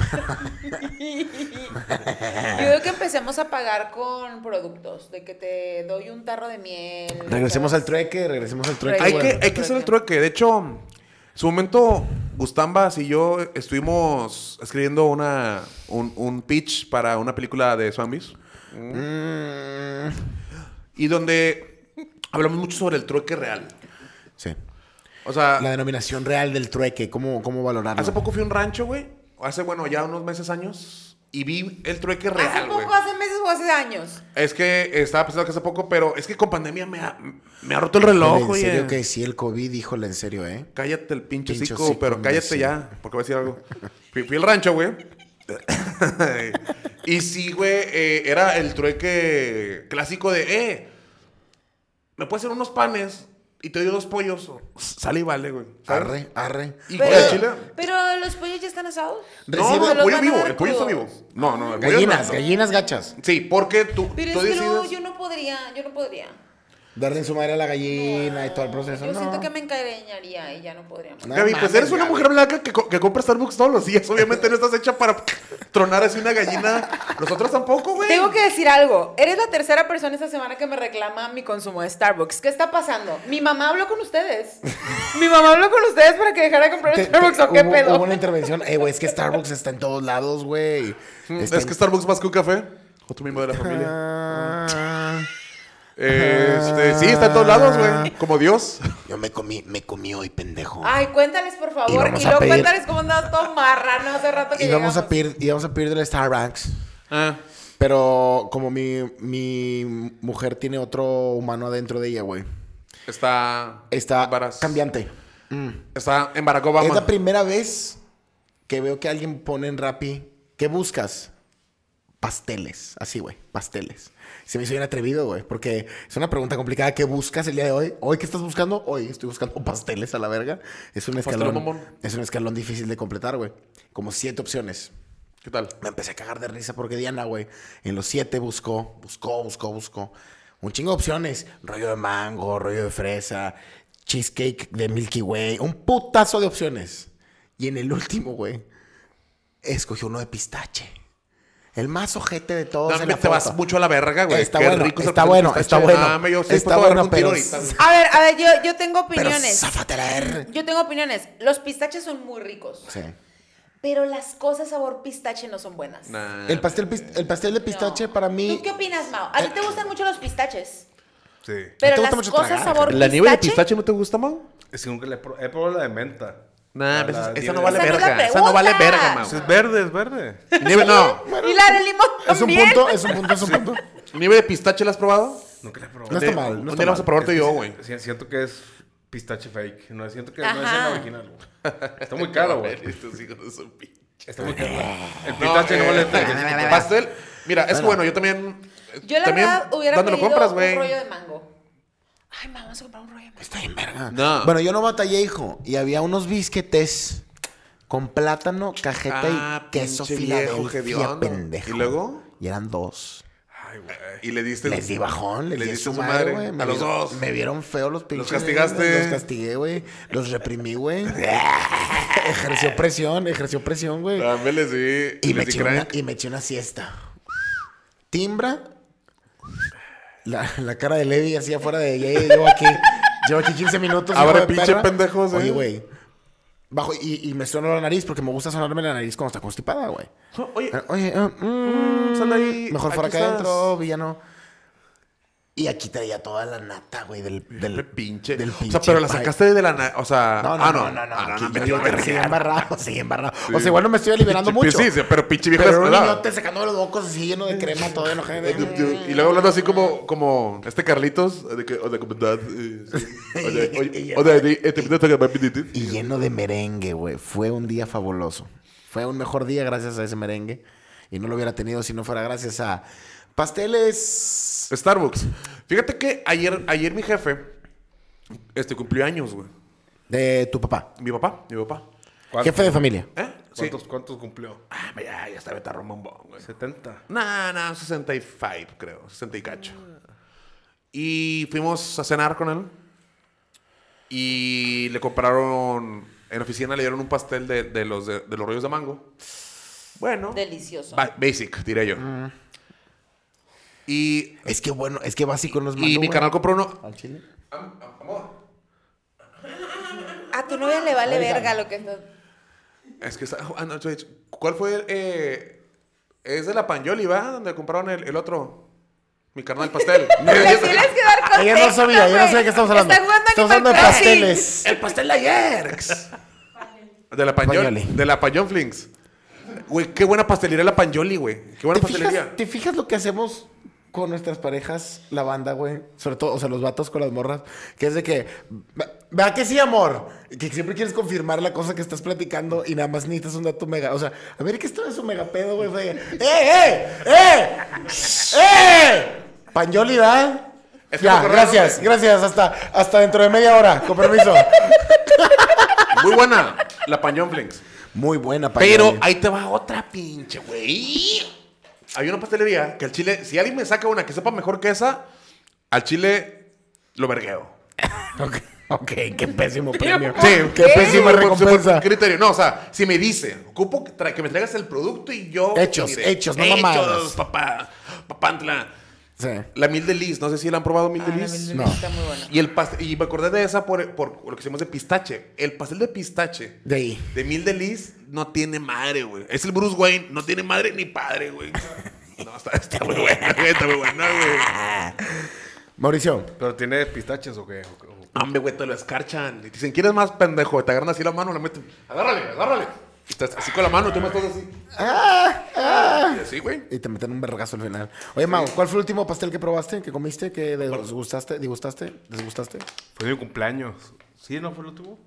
Yo digo que empecemos a pagar con productos, de que te doy un tarro de miel. regresemos ¿sabes? al trueque, regresemos al trueque. Hay güey. que, hay que hacer el trueque. De hecho, en su momento, Gustambas y yo estuvimos escribiendo una, un, un pitch para una película de zombies. Mm, Y donde hablamos mucho sobre el trueque real. sí. O sea, La denominación real del trueque, ¿cómo, cómo valorarlo? hace poco fui a un rancho, güey. Hace, bueno, ya unos meses, años. Y vi el trueque ¿Hace real, güey. poco, hace meses o hace años? Es que estaba pensando que hace poco, pero es que con pandemia me ha, me ha roto el reloj, En güey. serio que sí, el COVID, híjole, en serio, ¿eh? Cállate el pinche Pinche hocico, hocico, pero cállate imbécil. ya, porque voy a decir algo. Fui, fui al rancho, güey. Y sí, güey, eh, era el trueque clásico de, eh, ¿me puedes hacer unos panes? Y te doy dos pollos. Sale y vale, güey. ¿sabes? Arre, arre. Y Pero, de chile. pero los pollos ya están asados. No, Recibe- no, el los pollo van a vivo, dar el pollo está crudos. vivo. No, no, el pollo Gallinas, no. gallinas gachas. Sí, porque tú, Pero tú es que luego decides... yo no podría, yo no podría. Darle en su madre a la gallina y todo el proceso. Yo no. siento que me encariñaría y ya no podríamos. No Gaby, pues mames, eres una Gaby. mujer blanca que, co- que compra Starbucks todos los días. Obviamente no estás hecha para tronar así una gallina. Nosotros tampoco, güey. Tengo que decir algo. Eres la tercera persona esta semana que me reclama mi consumo de Starbucks. ¿Qué está pasando? Mi mamá habló con ustedes. Mi mamá habló con ustedes para que dejara de comprar Te- Starbucks te- o qué hubo, pedo. hubo una intervención. Eh, güey, es que Starbucks está en todos lados, güey. Está Es en- que Starbucks más que un café. Otro miembro de la familia. Ah, Este, sí, está en todos lados, güey. Como Dios. yo me comí, me comí hoy, pendejo. Ay, cuéntales, por favor. Y Y, vamos a luego pedir- cuéntales cómo andabas todo marrano hace rato que y vamos a llegamos. pedir, y vamos a pedir del Starbucks. Ah. Pero como mi, mi mujer tiene otro humano adentro de ella, güey. Está. Está embaraz- cambiante. Mm. Está en Barack Obama. Es la primera vez que veo que alguien pone en Rappi. ¿Qué buscas? Pasteles. Así, güey. Pasteles. Se me hizo bien atrevido, güey. Porque es una pregunta complicada. ¿Qué buscas el día de hoy? ¿Hoy qué estás buscando? Hoy estoy buscando pasteles a la verga. Es un Pastel escalón. bombón. Es un escalón difícil de completar, güey. Como siete opciones. ¿Qué tal? Me empecé a cagar de risa porque Diana, güey, en los siete buscó, buscó, buscó, buscó. Un chingo de opciones. Rollo de mango, rollo de fresa, cheesecake de Milky Way. Un putazo de opciones. Y en el último, güey, escogió uno de pistache. El más ojete de todos Dame, en la te vas foto. mucho a la verga, güey. Está Qué bueno, rico es el está pastel bueno, de está pistache. bueno. Ah, me- yo estoy Está dispuesto a bueno, agarrar un pero... tiro ahorita, güey. A ver, a ver, yo, yo tengo Pero opiniones. záfatela, er. Yo tengo opiniones. Los pistaches son muy ricos. Sí. Pero las cosas sabor pistache no son buenas. Nah. El pastel, pis- el pastel de pistache No. para mí... ¿Tú qué opinas, Mao? A ti te gustan mucho los pistaches. Sí. Pero gusta las mucho cosas tragar, sabor ¿La pistache. nieve de pistache no te gusta, Mau? Es que nunca le he pro- he probado la de menta. Nah, La- pues la esa, esa nieve no de- vale Esa no es la verga. Esa no vale pregunta. verga, Pues Mau. es verde, es verde. Nieve, no. Y la de limón Es un también. punto, es un punto, es un punto. ¿Nieve de pistache la has probado? Nunca la he No probado. está mal, no Un está día la vas a mal. probarte yo, güey. Si- Siento que es pistache fake. No, siento que no es Ajá. el original, güey. Está muy caro, güey. Estos hijos de su pinche. Está muy caro. El pistache no, eh, vale eh, treinta y cinco pesos. Pastel. Mira, es bueno, yo también. Yo la también, verdad hubiera ¿dónde lo pedido compras, un güey? rollo de mango. Ay, mamá, vamos a comprar un rollo de mango. Está bien, verga. No. Bueno, yo no batallé, hijo. Y había unos bisquetes con plátano, cajeta Ah, y queso pinche viejo Filadelfia, hediondo. pendejo. ¿Y luego? Y eran dos. Ay, güey. Y le diste. Les di bajón, les le di diste su su madre, madre. güey. Me A los vieron- dos. Me vieron feo los pinches. castigaste. Los castigué, güey. Los reprimí, güey. Ejerció presión, ejerció presión, güey. Dame, les di. Y me, les di eché una, crank. y me eché una siesta. Timbra. La, la cara de Levi así afuera de ella. Llevo aquí, llevo aquí quince minutos. Abre, hijo de pinche perra. pendejos, eh. Oye, güey. Bajo, y, y me suena la nariz porque me gusta sonarme la nariz cuando está constipada, güey. Oye, Eh, Oye, eh, mm, sal de ahí, mejor fuera aquí acá estás. adentro, villano. Y aquí traía toda la nata, güey, del, del del pinche. del O sea, pinche pero la pie. sacaste de la. na- O sea. No, no, ah, no, no, no. Ah, aquí no, yo no, digo no, que no, sigue no. embarrado, sigue embarrado. O sea, igual no me estoy aliviando Pinche- mucho. Sí, sí, pero pinche vieja Pero un descuidada. niñote sacando los mocos así lleno de crema, todo enojado. Y luego hablando así como, como este Carlitos, de que, o de comunidad. eh, sí. O de, oye, o de, de, eh, te invito a que me Y lleno de merengue, güey. Fue un día fabuloso. Fue un mejor día gracias a ese merengue. Y no lo hubiera tenido si no fuera gracias a Pasteles. Starbucks. Fíjate que ayer, ayer mi jefe este, cumplió años, güey. De tu papá. Mi papá, mi papá. Jefe de familia. ¿Eh? Sí. ¿Cuántos, ¿Cuántos cumplió? Ah, ya, ya está beta rombón, güey. setenta. Nah, nah, sesenta y cinco, creo. sesenta y cacho. Y fuimos a cenar con él. Y le compraron... En la oficina le dieron un pastel de, de los, de, de los rollos de mango. Bueno. Delicioso. ba- basic, diré yo. Mm. Y, Es que bueno, es que básico no es y malo, mi güey. canal compró uno... ¿Al chile? Am- am- amor. A tu novia le vale verga lo que no. Es que... está- ah, no, ¿cuál fue el...? Eh, es de la Panjoli, ¿va? Donde compraron el, el otro... Mi carnal pastel. Le tienes que dar contexto, Ella no sabía, ella no güey. sabía que estamos hablando. Está jugando Estamos Animal hablando de Crossing. pasteles. El pastel de ayer. De la Panjoli. Panjoli. De la Panjoli Flings. Güey, qué buena pastelería la Panjoli, güey. Qué buena ¿Te pastelería. fijas, ¿Te fijas lo que hacemos con nuestras parejas, la banda, güey? Sobre todo, o sea, los vatos con las morras. Que es de que, "Va- vea que sí, amor. Que siempre quieres confirmar la cosa que estás platicando y nada más necesitas un dato mega. O sea, a ver, ¿qué esto es un mega pedo, güey? Fue, ¡Eh, eh! ¡Eh! ¡Eh! Panjoli, ¿verdad? Es que Ya, me acordé, gracias, güey. gracias. Hasta, hasta dentro de media hora. Con permiso. Muy buena la Panjoli Flings. Muy buena, Panjoli. Pero ahí te va otra pinche, güey. Hay una pastelería que al chile, si alguien me saca una que sepa mejor que esa, al chile lo vergueo. Ok, ok, qué pésimo premio. Sí, qué pésima Por su- recompensa. por criterio. No, o sea, si me dice, ocupo que, tra- que me traigas el producto y yo... Hechos, diré, hechos, no mamadas. Hechos, papá. Papantla. Sí. La mil de Liz, no sé si la han probado mil de Ah, la Liz. mil de No. Liz está muy buena. Y el pastel, y me acordé de esa por, por lo que hicimos de pistache. El pastel de pistache De ahí. de mil de Liz no tiene madre, güey. Es el Bruce Wayne, no tiene madre ni padre, güey. No, está, está muy buena, güey, está muy buena, güey. Mauricio. ¿Pero tiene pistaches o qué? ¿O- o- Hombre, güey, te lo escarchan. Y te dicen, ¿quieres más, pendejo? Te agarran así la mano, la meten. Agárrale, agárrale. Y estás así con la mano, tú me estás así. Y así, güey. Y te meten un vergazo al final. Oye, Mau, ¿cuál fue el último pastel que probaste, que comiste, que desgustaste, disgustaste, desgustaste? Fue mi cumpleaños. ¿Sí, no fue el último?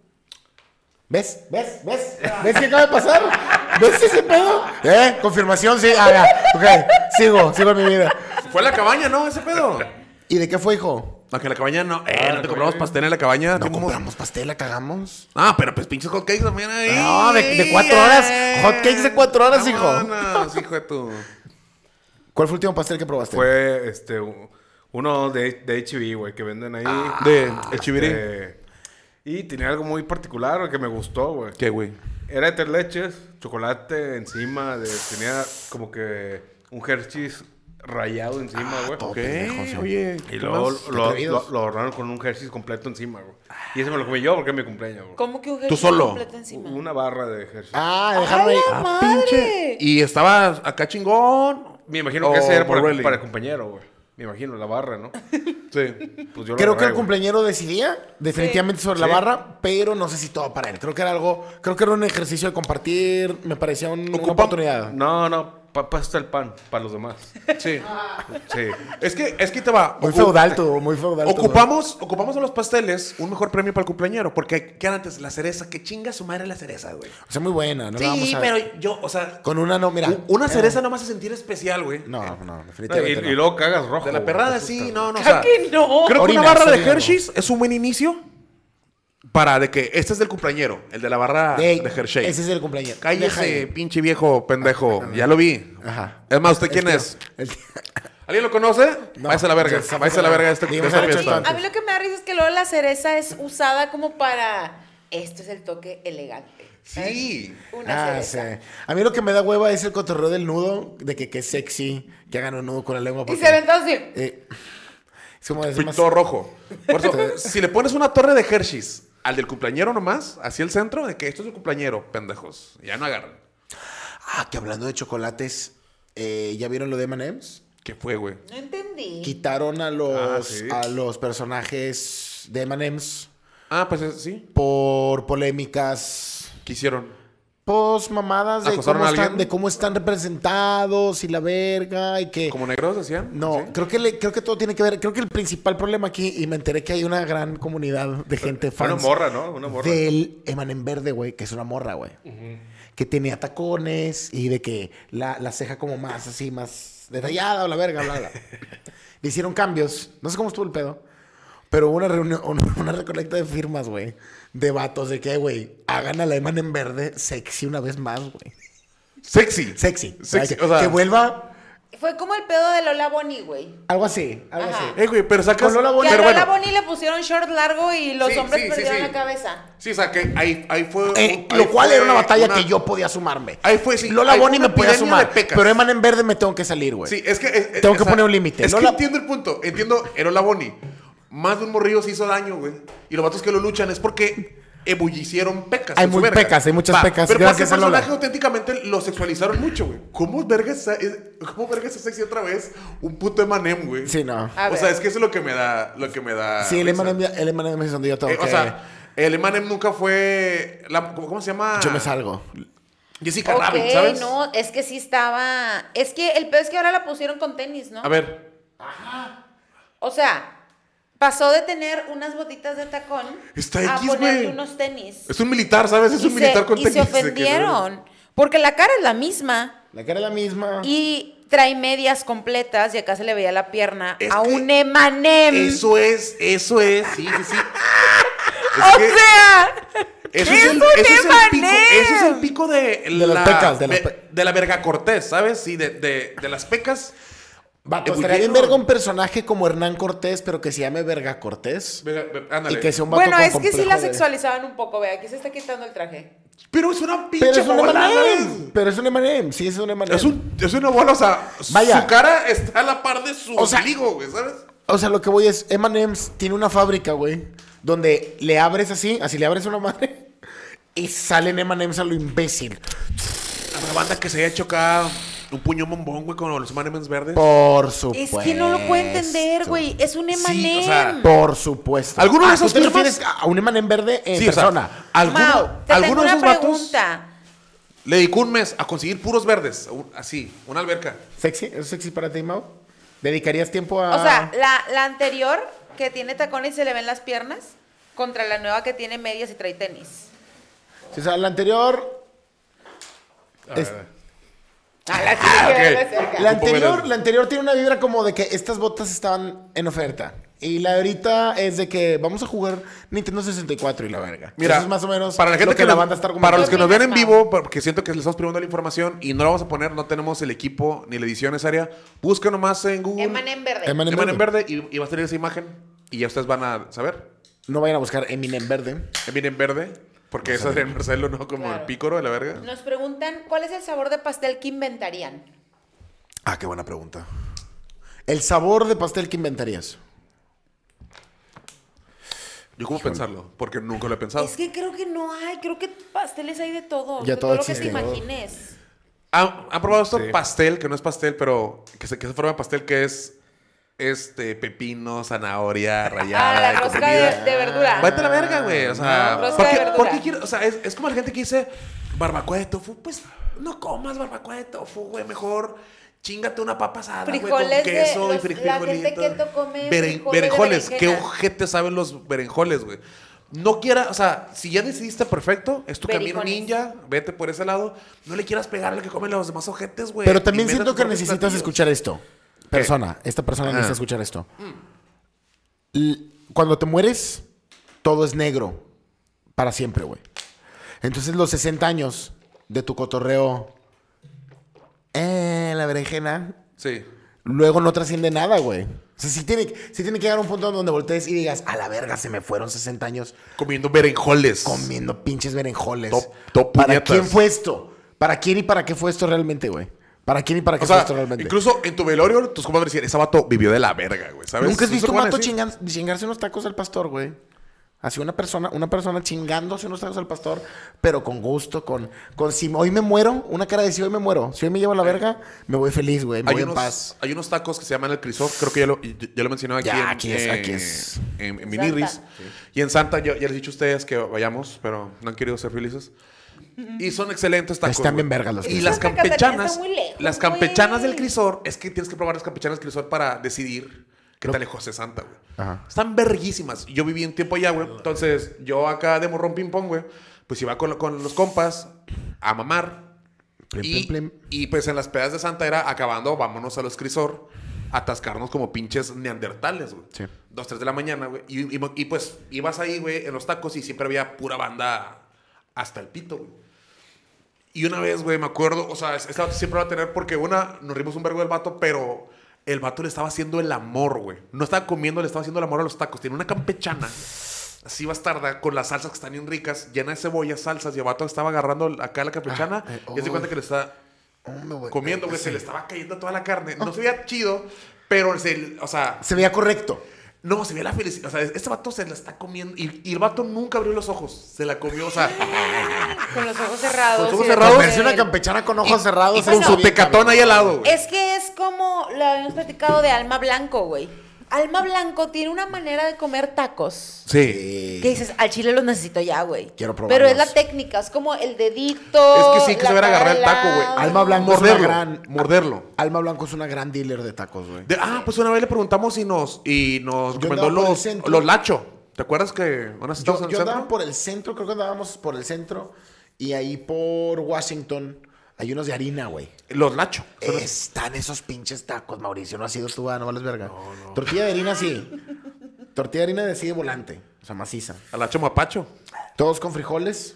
¿Ves? ¿Ves? ¿Ves? ¿Ves qué acaba de pasar? ¿Ves ese pedo? ¿Eh? Confirmación, sí. Ah, ya. Ok, sigo, sigo en mi vida. Fue a la cabaña, ¿no? Ese pedo. ¿Y de qué fue, hijo? No, que en la cabaña no. Eh, Ah, no la te compramos cabaña. pastel en la cabaña. No Fuimos- compramos pastel, la cagamos. Ah, pero pues pinches hotcakes también ahí. No, de, de cuatro horas. Hotcakes de cuatro horas, hijo. Vámonos, hijo de tu... ¿Cuál fue el último pastel que probaste? Fue este u- uno de, de H E B, güey, que venden ahí. De el chivirí. Eh, y tenía algo muy particular güey, que me gustó, güey. ¿Qué, güey? Era de tres leches, chocolate encima, de, tenía como que un Hershey's rayado encima, güey. todo Ok, pendejo, sí. oye. Y ¿qué luego más? lo, lo, atrevidos? lo adornaron con un Hershey's completo encima, güey. Y ese me lo comí yo porque es mi cumpleaños, güey. ¿Cómo que un Tú Hershey solo. completo encima? Una barra de Hershey's. Ah, déjame. ¡A la Ah, madre! pinche. Y estaba acá chingón. Me imagino que ese Oh, era para, Morelli. para el compañero, güey. Me imagino, la barra, ¿no? Sí. Pues yo lo Creo que agarré, el güey. cumpleañero decidía definitivamente sobre la Sí. barra, pero no sé si todo para él. Creo que era algo, creo que era un ejercicio de compartir, me parecía un- una Ocupa- oportunidad. No, no, pa, pasa el pan para los demás. Sí. Sí. Es que, es que te va. Muy Ocu- feudal tú, muy feudal tú, Ocupamos, ocupamos en los pasteles un mejor premio para el cumpleañero. Porque, ¿qué era antes? La cereza. Que chinga su madre la cereza, güey. ¿no? O sea, muy buena, no la vamos Sí, a... pero yo, o sea, Con una no, mira. u- una eh, cereza no me hace sentir especial, güey. No, no, No, y, definitivamente y no. luego cagas rojo. De la güey, perrada, te sí, asustas, no, no. O Claro sea, que no. creo que Orina, una barra de estoy viendo. Hershey's es un buen inicio para de que este es del cumpleañero, el de la barra de, De- Hershey. Ese es el cumpleañero. Deja Cállese, ahí. pinche viejo pendejo. Ya lo vi. Ajá. Es más, ¿usted quién tío, es? el tío. ¿Alguien lo conoce? No, váyase a la verga. ya está Váyase a la verga de, este, de Digamos, esta ha hecho fiesta. tanto. A mí lo que me da risa es que luego la cereza es usada como para... Esto es el toque elegante. ¿sabes? Sí. Una Ah, cereza. sí. A mí lo que me da hueva es el cotorreo del nudo, de que qué sexy, que hagan un nudo con la lengua. Y porque, se aventó así. eh, es como es Fui más- todo rojo. Por eso, si le pones una torre de Hershey's al del cumpleañero nomás, hacia el centro, de que esto es el cumpleañero, pendejos. Ya no agarran. Ah, que hablando de chocolates, eh, ¿ya vieron lo de M and M's? ¿Qué fue, güey? No entendí. Quitaron a los, Ah, sí. a los personajes de M and M's Ah, pues eh, sí. por polémicas. ¿Qué hicieron? Pues mamadas de ¿Acosaron cómo, a están, alguien? de cómo están representados y la verga y que... ¿Como negros decían? No, ¿Sí? creo que le- creo que todo tiene que ver. Creo que el principal problema aquí, y me enteré que hay una gran comunidad de gente Una fans morra, ¿no? Una morra. del Emanem Verde, güey, que es una morra, güey. Que tenía tacones y de que la, la ceja como más así, más detallada o la verga, bla, bla. Le hicieron cambios. No sé cómo estuvo el pedo. Pero hubo una reunión, una, una recolecta de firmas, güey. De vatos de que, güey, hagan a la Emanem Verde sexy una vez más, güey. Sexy. Sexy. Sexy, que, o sea- que vuelva Fue como el pedo de Lola Bonnie, güey. algo así, algo Ajá. así. Eh, güey, pero sacas... Con Lola Bonnie. Que a Pero Lola bueno. Bonnie le pusieron short largo y los Sí, hombres sí, sí, perdieron sí. la cabeza. Sí, o sea, que ahí, ahí fue... Eh, ahí lo cual fue era una batalla una- que yo podía sumarme. Ahí fue, sí. Lola ahí fue Bonnie una me podía epidemia sumar. de pecas. Pero Emanem Verde me tengo que salir, güey. Sí, es que... es- Tengo o que sea, poner un límite. Es Lola- que entiendo el punto. Entiendo el Lola Bonnie. Más de un morrillo se hizo daño, güey. Y los vatos que lo luchan es porque ebullicieron pecas. Hay en su muy verga. pecas, hay muchas pecas, Pero gracias porque el a Lola. personaje auténticamente lo sexualizaron mucho, güey. ¿Cómo verga es, cómo verga es sexy otra vez un puto Emanem, güey? Sí, no. A o ver. sea, es que eso es lo que me da... Lo que me da Sí, el risa. Emanem, el Emanem es donde yo tengo Eh, que... O sea, el Emanem nunca fue... la- ¿cómo, cómo se llama? yo me salgo. Jessica Ok, Rabbit, ¿sabes? no, es que sí estaba... Es que el pedo es que ahora la pusieron con tenis, ¿no? A ver. O sea, pasó de tener unas botitas de tacón Está a X, ponerle güey. unos tenis. Es un militar, ¿sabes? Es Y un militar se, con y tenis. se ofendieron. Porque la cara es la misma. La cara es la misma. Y trae medias completas y acá se le veía la pierna Es a que un Emanem. Eso es, eso es, sí, sí, sí. Es O que sea, eso ¿qué es, es el, un eso es el pico, Emanem? eso es el pico de, De las la, pecas, de las ve- pe- de la verga Cortés, ¿sabes? Sí, de, de, de las pecas. Vato, ebullieron. estaría bien verga un personaje como Hernán Cortés, pero que se llame Verga Cortés. Verga, ve- ándale. Y que sea un vato bueno, con es que sí complejo la de- sexualizaban un poco, vea, aquí se está quitando el traje. Pero es una pinche Pero es un bola, ¿sabes? Emanem. Pero es un Emanem. Sí, es un Emanem. Es, un, es una bola, o sea, Vaya. su cara está a la par de su O sea- ombligo, güey, ¿sabes? O sea, lo que voy es, Emanems tiene una fábrica, güey, donde le abres así, así le abres una madre, y salen Emanems a lo imbécil. Habrá banda que se haya hecho acá un puño bombón, güey, con los Emanems verdes. Por Es supuesto. que no lo puedo entender, güey. Es un Sí, Emanem. o sea, Por supuesto. ¿Alguno de Ah, ¿tú esos te firmas? refieres a un Emanem verde en Sí, o sea, persona? ¿alguno, Mau, te alguno tengo de una esos vatos pregunta. le dedicó un mes a conseguir puros verdes? un- Así, una alberca. ¿Sexy? ¿Es sexy para ti, Mau? ¿Dedicarías tiempo a...? O sea, la, la anterior, que tiene tacones y se le ven las piernas, contra la nueva que tiene medias y trae tenis. Sí, o sea, la anterior... A ver, es- a ver. Ah, la tiene que ver de cerca. La Ocupo anterior, verdes. la anterior tiene una vibra como de que estas botas estaban en oferta. Y la de ahorita es de que vamos a jugar Nintendo sesenta y cuatro y la verga. Mira, Eso es más o menos para la gente lo que, que la nos- banda está para los que nos ven en ¿Qué opinas, vivo, porque siento que les estamos privando la información y no la vamos a poner, no tenemos el equipo ni la edición necesaria. Busquen nomás en Google Emanem verde. Emanem Emanem verde y, y va a salir esa imagen y ya ustedes van a saber. No vayan a buscar Eminem verde. Emanem verde, porque es Adrián Marcelo, ¿no? Como Claro. el pícoro de la verga. Nos preguntan, ¿cuál es el sabor de pastel que inventarían? Ah, qué buena pregunta. El sabor de pastel que inventarías. Yo cómo pensarlo, porque nunca lo he pensado. Es que creo que no hay, creo que pasteles hay de todo. Ya de todo todo lo que te existe. imagines. ¿Han, han probado esto? Sí. Pastel, que no es pastel, pero que se, que se forma pastel, que es este pepino, zanahoria, rallada. Ah, la rosca de, comprimida. de verdura. Vete a la verga, güey. O sea, No. Rosca ¿por de qué, verdura. por qué quiere- o sea, es, es como la gente que dice barbacoa de tofu. Pues no comas barbacoa de tofu, güey. Mejor chingate una papa asada, güey, con Frijoles de- queso y los- fri- la gente frijolitos. que come Beren- frijoles de berenjoles. ¿Qué berenjena. ojete saben los berenjoles, güey? No quiera, o sea, si ya decidiste perfecto, es tu camino Berijones. ninja, vete por ese lado. No le quieras pegar al que comen los demás ojetes, güey. Pero también Inventa siento tus que propios necesitas platillos. escuchar esto. Persona, esta persona Ah. necesita escuchar esto. L- Cuando te mueres, todo es negro. Para siempre, güey. Entonces los sesenta años de tu cotorreo... Eh, la berenjena... Sí. Luego no trasciende nada, güey. O sea, sí tiene, sí tiene que llegar a un punto donde voltees y digas, a la verga, se me fueron sesenta años Comiendo berenjoles. comiendo pinches berenjoles. Top- top ¿Para puñetas. quién fue esto? ¿Para quién y para qué fue esto realmente, güey? ¿Para quién y para qué O fue sea, esto realmente? incluso en tu velorio, tus compadres decían, ese vato vivió de la verga, güey, ¿sabes? ¿Nunca has ¿No visto se un pueden vato decir? chingan- chingarse unos tacos al pastor, güey? Así una persona, una persona chingándose unos tacos al pastor, pero con gusto, con, con si hoy me muero, una cara de si hoy me muero, si hoy me llevo la verga, me voy feliz, güey, me Hay voy unos, en paz. hay unos tacos que se llaman el Crisof, creo que ya lo, ya, ya lo mencionaba aquí, Ya, en, aquí es, eh, aquí es. en, en Minirris. Santa. Y en Santa, yo, ya les he dicho a ustedes que vayamos, pero no han querido ser felices. Y son excelentes tacos. Están bien güey. vergas los Y crisor. las Santa Catarina campechanas, está muy lejos, las campechanas güey. del crisor, es que tienes que probar las campechanas del crisor para decidir qué tal lejos es Santa, güey. Ajá. Están verguísimas. Yo viví un tiempo allá, güey. Entonces, yo acá de morrón ping pong, güey, pues iba con, con los compas a mamar. Plim, y, plim, plim. y pues en las pedas de Santa era acabando, vámonos a los crisor, atascarnos como pinches neandertales, güey. Sí. Dos, tres de la mañana, güey. Y, y, y, pues ibas ahí, güey, en los tacos y siempre había pura banda hasta el pito, güey. Y una vez, güey, me acuerdo, o sea, esta vato siempre va a tener, porque una, nos rimos un vergo del vato, pero el vato le estaba haciendo el amor, güey. No estaba comiendo, le estaba haciendo el amor a los tacos. Tiene una campechana, así bastarda, con las salsas que están bien ricas, llena de cebollas, salsas, y el vato estaba agarrando acá la campechana, Ah, eh, y se oh. cuenta que le está Hombre, güey. comiendo, güey, Sí. se le estaba cayendo toda la carne. No se veía chido, pero se, o sea, Se veía correcto. no, se veía la felicidad. O sea, este vato se la está comiendo, y, y el vato nunca abrió los ojos, se la comió, o sea, Con los ojos cerrados. Con los ojos y de cerrados. repente- Comerse una campechana con ojos cerrados. y con es su bien, tecatón cabrón. ahí al lado, güey. Es que es como lo habíamos platicado de Alma Blanco, güey. Alma Blanco tiene una manera de comer tacos. Sí. Que dices, al chile los necesito ya, güey. Quiero Pero es la probarlos. técnica, es como el dedito. Es que sí, que la se hubiera agarrar el cara taco, al güey. lado. Alma Blanco es una Morderlo, gran... morderlo. Alma Blanco es una gran dealer de tacos, güey. De- ah, pues una vez le preguntamos y nos, y nos Yo recomendó andaba por el los, centro. los lacho. ¿Te acuerdas que unas Yo, estamos en el yo andaba centro? por el centro, creo que andábamos por el centro. Y ahí por Washington hay unos de harina, güey. Los lacho. Son los- Están esos pinches tacos, Mauricio. No has sido tú, ah, no vales verga. Tortilla de harina, sí. Tortilla de harina de así de volante. O sea, maciza. Al lacho mapacho. Todos con frijoles.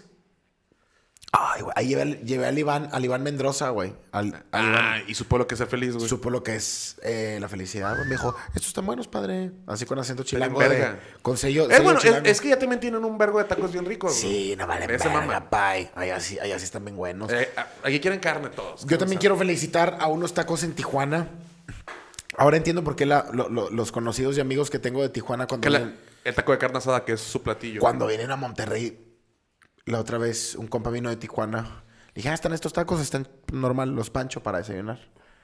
Ay, güey. Ahí llevé, al- llevé al Iván, al Iván Mendoza, güey. Al, al Iván. Ah, y supo lo que ser feliz, güey. Supo lo que es eh, la felicidad, güey. Me dijo, estos están buenos, padre. Así con acento Se la chilango. de- verga. con sello, Es sello bueno, es, chilango. es que ya también tienen un vergo de tacos bien ricos, güey. Sí, no vale Ese verga, mama. pay. Allá sí, allá sí están bien buenos. Eh, a- aquí quieren carne todos. Yo también quiero felicitar a unos tacos en Tijuana. Ahora entiendo por qué la- lo- lo- los conocidos y amigos que tengo de Tijuana cuando, Que la- vienen, el taco de carne asada, que es su platillo. cuando vienen a Monterrey. La otra vez un compa vino de Tijuana. Le dije, ah, están estos tacos, están normal, los pancho para desayunar.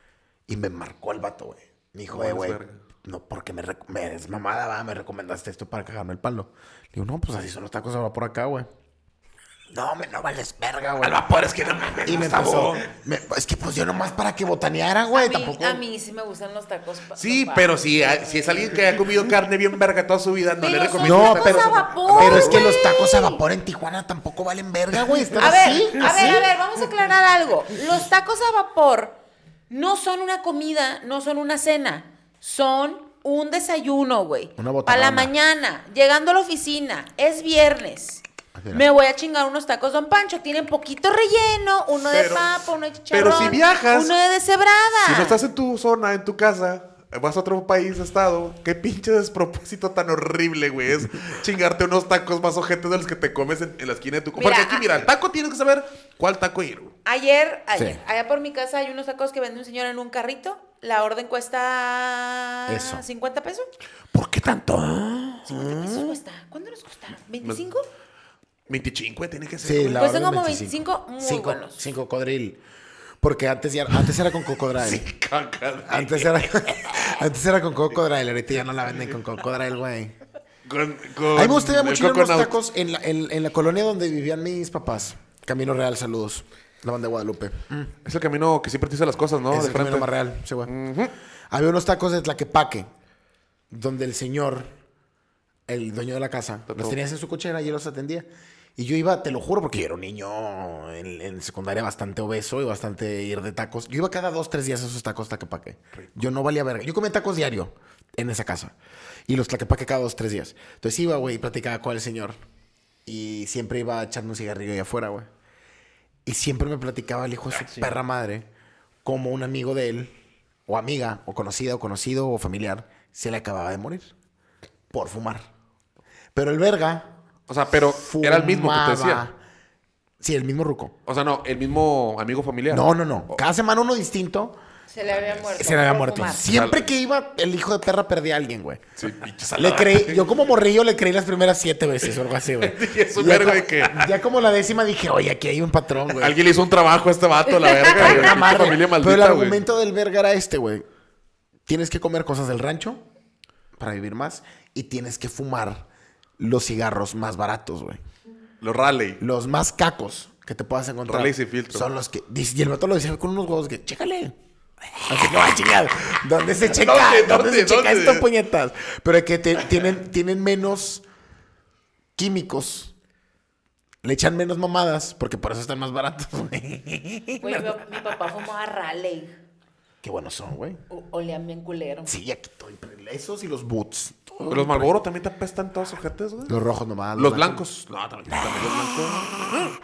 Y me marcó el vato, güey. Me dijo, No, eh, es güey, verga. no, porque me, rec- me es mamada, va, me recomendaste esto para cagarme el palo. Le digo, no, pues así son los tacos a vapor acá, güey. No, me no vales verga, güey. Al vapor, es que no mames. Y me no empezó. sabor. me- es que pues yo nomás para que botaneara, güey. a, mí, Tampoco. a mí sí me gustan los tacos. pa- Sí, los pero pa- si, si es alguien que ha comido carne bien verga toda su vida, no Pero le son recomiendo. No, tacos pero, a vapor, pero es que güey. los tacos a vapor en Tijuana tampoco valen verga, güey. Están A ver, así, a así. ver, a ver, vamos a aclarar algo. Los tacos a vapor no son una comida, no son una cena. Son un desayuno, güey. Una Para botanona. la mañana, llegando a la oficina, es viernes. Mira. Me voy a chingar unos tacos Don Pancho. Tienen poquito relleno, uno de Pero- papa, uno de chicharrón. pero si viajas, uno de deshebrada. Si no estás en tu zona, en tu casa, vas a otro país, estado, qué pinche despropósito tan horrible, güey. Es chingarte unos tacos más ojetes de los que te comes en, en la esquina de tu casa. Mira, Porque aquí, mira, el taco tienes que saber cuál taco ir, güey. Ayer, ayer, Sí. allá por mi casa hay unos tacos que vende un señor en un carrito. La orden cuesta Eso. cincuenta pesos. ¿Por qué tanto? cincuenta pesos cuesta. ¿Cuánto nos costaron? ¿veinticinco? veinticinco, güey, tiene que ser. Sí, güey. la Cuestan orden como veinticinco. veinticinco, muy Cinco- buenos. Sin cocodril. Porque antes, ya, antes era con cocodril. Sí, caca, Antes era, antes era con cocodril. Ahorita ya no la venden con cocodril, güey. Con, con A mí me gustaría el mucho ir a unos coconut. tacos en la, en, en la colonia donde vivían mis papás. Camino Real, saludos. La banda de Guadalupe. Es el camino que siempre te dice las cosas, ¿no? es de el camino frente. más real, sí, güey. Había unos tacos de Tlaquepaque, donde el señor, el dueño de la casa, los tenía en su cochera y él los atendía. Y yo iba, te lo juro, porque yo era un niño en, en secundaria bastante obeso y bastante ir de tacos. Yo iba cada dos, tres días a esos tacos Tlaquepaque. Yo no valía verga. Yo comía tacos diario en esa casa. Y los Tlaquepaque cada dos, tres días. Entonces iba, güey, y platicaba con el señor. Y siempre iba a echarme un cigarrillo ahí afuera, güey. Y siempre me platicaba el hijo de su perra madre como un amigo de él, o amiga, o conocida, o conocido, o familiar, se le acababa de morir por fumar. Pero el verga O sea, pero era el mismo que te decía. fumaba. Sí, el mismo ruco. O sea, no, el mismo amigo familiar. No, no, no. Cada semana uno distinto Se le había muerto. se le había por muerto. fumar. Siempre que iba, el hijo de perra perdía a alguien, güey. Sí, pinche Le salada. creí, yo como morrillo le creí las primeras siete veces o algo así, güey. Y es un Ya vergo co- de que- Ya como la décima dije, oye, aquí hay un patrón, güey. Alguien le hizo un trabajo a este vato, la verga. Hay güey. una Pinche madre. familia maldita, Pero el güey. argumento del verga era este, güey. Tienes que comer cosas del rancho para vivir más y tienes que fumar los cigarros más baratos, güey. Los Raleigh. Los más cacos. que te puedas encontrar. Rolex y filtro. Son los que... Y el vato lo decía con unos huevos que, chécale. Así que va a chingar. ¿Dónde se checa? ¿Dónde? ¿Dónde, ¿Dónde? se checa ¿Dónde? esto, puñetas? Pero que te- tienen, tienen menos químicos. Le echan menos mamadas porque por eso están más baratos, güey. Güey, mi, mi papá fumaba Raleigh. Qué buenos son, güey. O- Olían bien culero. Sí, aquí estoy. Esos y los boots. Todo. Pero los Marlboro también te apestan todos ojetes, güey. Los rojos nomás. Los blancos. No, también, también los blancos.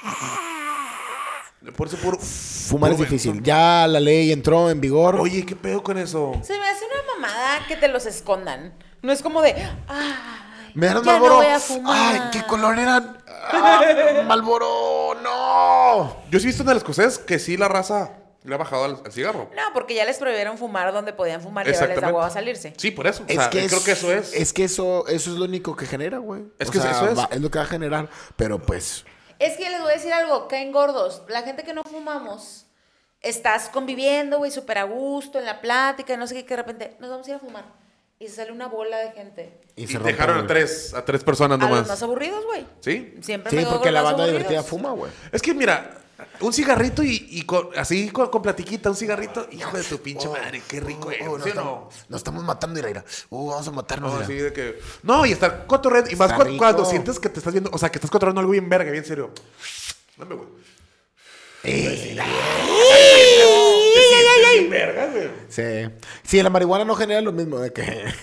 Por eso puro... Fumar es puro difícil. benzo. Ya la ley entró en vigor. Oye, ¿qué pedo con eso? Se me hace una mamada que te los escondan. No es como de, ay, Me dieron ya Malboro. no voy a fumar. Ay, qué color eran. Ah, Malboro, no. Yo sí he visto en el escocés que sí la raza le ha bajado al, al cigarro. No, porque ya les prohibieron fumar donde podían fumar y ahora les da Exactamente. huevo a salirse. Sí, por eso. O Es sea, que creo es- que eso es. Es que eso, eso es lo único que genera, güey. Es O que sea, eso es. va- es lo que va a generar. Pero pues. Es que les voy a decir algo, caen gordos. La gente que no fumamos, estás conviviendo, güey, súper a gusto, en la plática, no sé qué, que de repente nos vamos a ir a fumar. Y se sale una bola de gente. Y Y se rompe dejaron el- a tres, a tres personas A los nomás. más aburridos, güey. ¿Sí? Siempre Sí, me quedo porque con la los banda más divertida aburridos. fuma, güey. Es que mira, un cigarrito y, y con- así con, con platiquita, un cigarrito. Hijo de tu pinche madre, qué rico es. Oh, nos, ¿Sí o no? estamos, nos estamos matando, Ira, Ira. Uh, vamos a matarnos. No, Ira. así de que... No, y estar cotorreando. Y más Está cu- cuando rico. sientes que te estás viendo... O sea, que estás cotorreando algo bien verga, bien serio. Dame, güey. Eh, Te sientes bien verga, güey. Sí. Sí, la marihuana no genera lo mismo de que.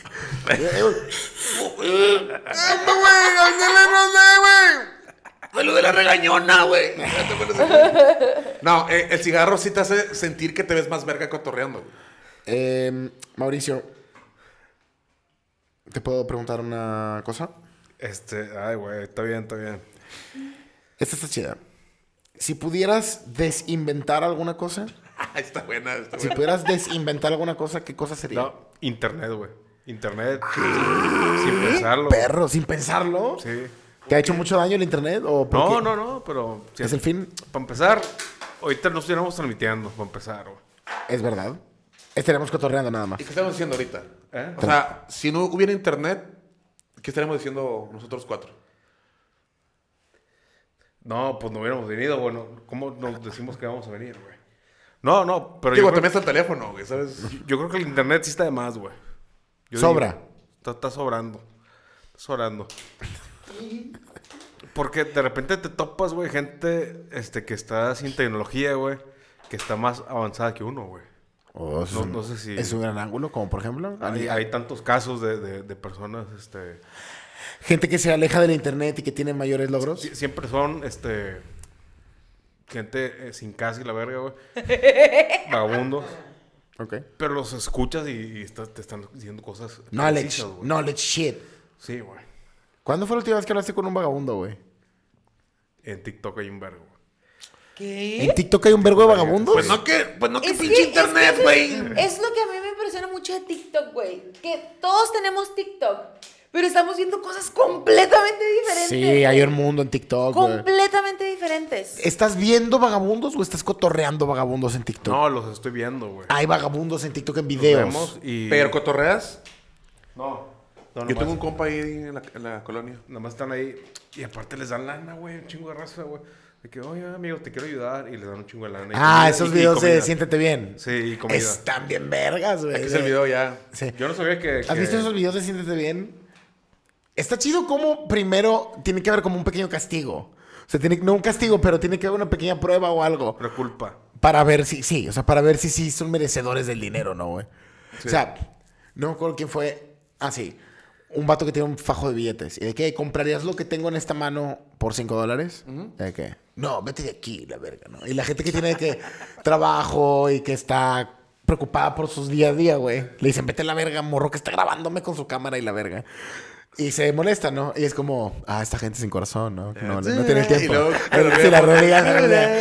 Lo de la regañona, güey. No, eh, el cigarro sí te hace sentir que te ves más verga cotorreando, güey. Eh, Mauricio, ¿te puedo preguntar una cosa? Este, ay, güey, está bien, está bien. Esta está chida. Si pudieras desinventar alguna cosa, Está buena, está si buena. pudieras desinventar alguna cosa, ¿qué cosa sería? No, internet, güey. Internet, sin pensarlo. Perro, sin pensarlo. Sí. ¿Te ha hecho mucho daño el internet? ¿O por No, qué? no, no, pero... sí, ¿Es el fin? Para empezar, ahorita no estuviéramos transmitiendo, para empezar, güey. Es verdad. Estaremos cotorreando nada más. ¿Y qué estamos diciendo ahorita? ¿Eh? O sea, si no hubiera internet, ¿qué estaríamos diciendo nosotros cuatro? No, pues no hubiéramos venido, bueno. ¿Cómo nos decimos que vamos a venir, güey? No, no, pero Digo, yo, también creo, está el teléfono, güey, ¿sabes? yo creo que el internet sí está de más, güey. Yo Sobra. digo, está, está sobrando. Está sobrando. Porque de repente te topas, güey, gente este, que está sin tecnología, güey, que está más avanzada que uno, güey. Oh, es No- un- no sé si- Es un gran ángulo, como por ejemplo. Hay, hay tantos casos de, de, de personas, este... Gente que se aleja del internet y que tiene mayores logros. si- siempre son, este... Gente eh, sin casa y la verga, güey. Vagabundos. Ok. Pero los escuchas y, y está- te están diciendo cosas... Knowledge. precisas, güey. Knowledge shit. Sí, güey. ¿Cuándo fue la última vez que hablaste con un vagabundo, güey? En TikTok hay un vergo, güey. ¿Qué? ¿En TikTok hay un vergo de vagabundos? Pues no que, pues no que Es pinche que- es internet, que güey. eso Es, es lo que a mí me impresiona mucho de TikTok, güey. Que todos tenemos TikTok, pero estamos viendo cosas completamente diferentes. Sí, hay un mundo en TikTok, güey. Completamente diferentes. ¿Estás viendo vagabundos o estás cotorreando vagabundos en TikTok? No, los estoy viendo, güey. Hay vagabundos en TikTok en Los videos. vemos y... Pero cotorreas. No. no Yo nomás- tengo un compa ahí en la, en la colonia. Nada más están ahí y aparte les dan lana, güey, un chingo de raza, güey. De que, oye, amigo, te quiero ayudar y les dan un chingo de lana. y Ah, comida, esos y- y videos de comida. Siéntete Bien. Sí, y comida. Están bien vergas, güey. Aquí es el video ya. Sí. Yo no sabía que... ¿Has visto esos videos de Siéntete Bien? Está chido como primero tiene que haber como un pequeño castigo. O sea, tiene, no un castigo, pero tiene que haber una pequeña prueba o algo. Pero culpa. Para ver si, sí, o sea, para ver si sí son merecedores del dinero, ¿no, güey? Sí. O sea, no me acuerdo quién fue. Ah, sí. Un vato que tiene un fajo de billetes. ¿Y de qué? ¿Comprarías lo que tengo en esta mano por cinco dólares? ¿De qué? No, vete de aquí, la verga, ¿no? Y la gente que tiene de que trabajo y que está preocupada por sus día a día, güey. Le dicen, vete a la verga, morro, que está grabándome con su cámara y la verga. Y se molesta, ¿no? Y es como, ah, esta gente sin corazón, ¿no? No, no, no tiene el tiempo. Y luego- Sí, la rodilla, la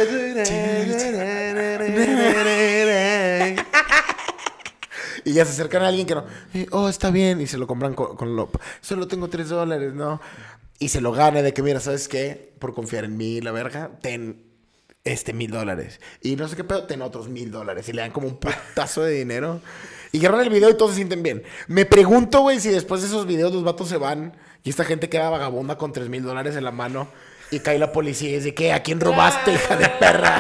rodilla. Y ya se acercan a alguien que no. eh, oh, está bien. Y se lo compran con, con lo. Solo tengo tres dólares, ¿no? Y se lo gana de que, mira, ¿sabes qué? Por confiar en mí, la verga, ten este mil dólares. Y no sé qué pedo, ten otros mil dólares. Y le dan como un putazo de dinero. Y graban el video y todos se sienten bien. Me pregunto, güey, si después de esos videos los vatos se van y esta gente queda vagabunda con tres mil dólares en la mano. Y cae la policía y dice, ¿qué? ¿A quién robaste, hija de perra?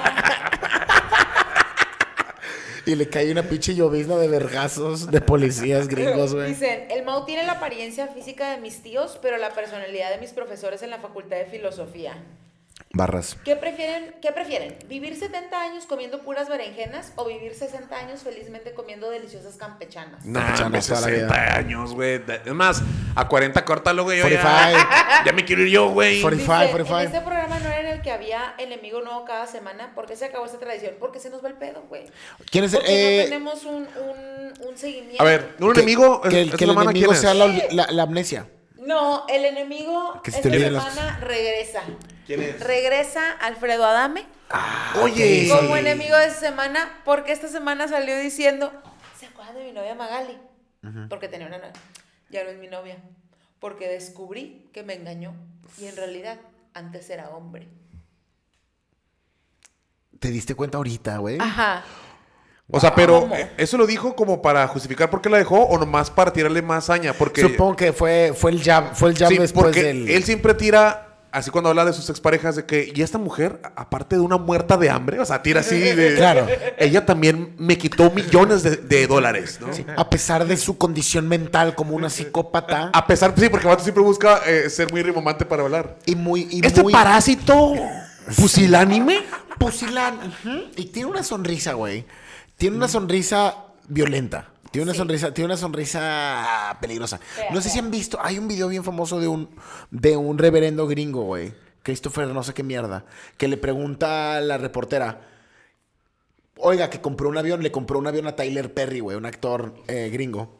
Y le cae una pinche llovizna de vergazos de policías gringos, güey. Dicen, el Mau tiene la apariencia física de mis tíos, pero la personalidad de mis profesores en la Facultad de Filosofía. Barras. ¿Qué prefieren, ¿Qué prefieren? ¿Vivir setenta años comiendo puras berenjenas o vivir sesenta años felizmente comiendo deliciosas campechanas? Nah, Campechanas toda la vida. sesenta años, güey. Es más, a cuarenta córtalo, güey. yo cuarenta y cinco. Ya, ya me quiero ir yo, güey. cuarenta y cinco, Dice, cuarenta y cinco. en este programa no era en el que había enemigo nuevo cada semana. ¿Por qué se acabó esta tradición? Porque se nos va el pedo, güey. ¿Quién es el...? Porque Eh, no tenemos un, un, un seguimiento. A ver, un que- enemigo. Que, el, esta que el semana, enemigo ¿quién sea es? la, la- la amnesia. No, el enemigo Que se esta te olviden las semana regresa. ¿Quién es? Regresa Alfredo Adame Oye. ok. como enemigo de esta semana, porque esta semana salió diciendo, ¿se acuerdan de mi novia Magali? Porque tenía una novia. Ya no es mi novia. Porque descubrí que me engañó y en realidad antes era hombre. ¿Te diste cuenta ahorita, güey? Ajá. O sea, pero ¿Cómo? eh, ¿eso lo dijo como para justificar por qué la dejó o nomás para tirarle más saña? Porque Supongo que fue, fue el jab, fue el jab sí, después porque del... él siempre tira, así cuando habla de sus exparejas, de que, y esta mujer, a- aparte de una muerta de hambre, o sea, tira así de... Claro. Ella también me quitó millones de, de dólares, ¿no? A pesar de su condición mental como una psicópata A pesar, sí, porque el vato siempre busca eh, ser muy rimomante para hablar. y muy... Y Este muy parásito pusilánime. pusilán. Ujú. Y tiene una sonrisa, güey. Tiene una sonrisa violenta. Tiene una Sí. sonrisa, tiene una sonrisa peligrosa. Fea, No sé si fea. han visto, hay un video bien famoso de un, de un reverendo gringo, güey. Christopher, no sé qué mierda. Que le pregunta a la reportera. Oiga, que compró un avión, le compró un avión a Tyler Perry, güey, un actor eh, gringo.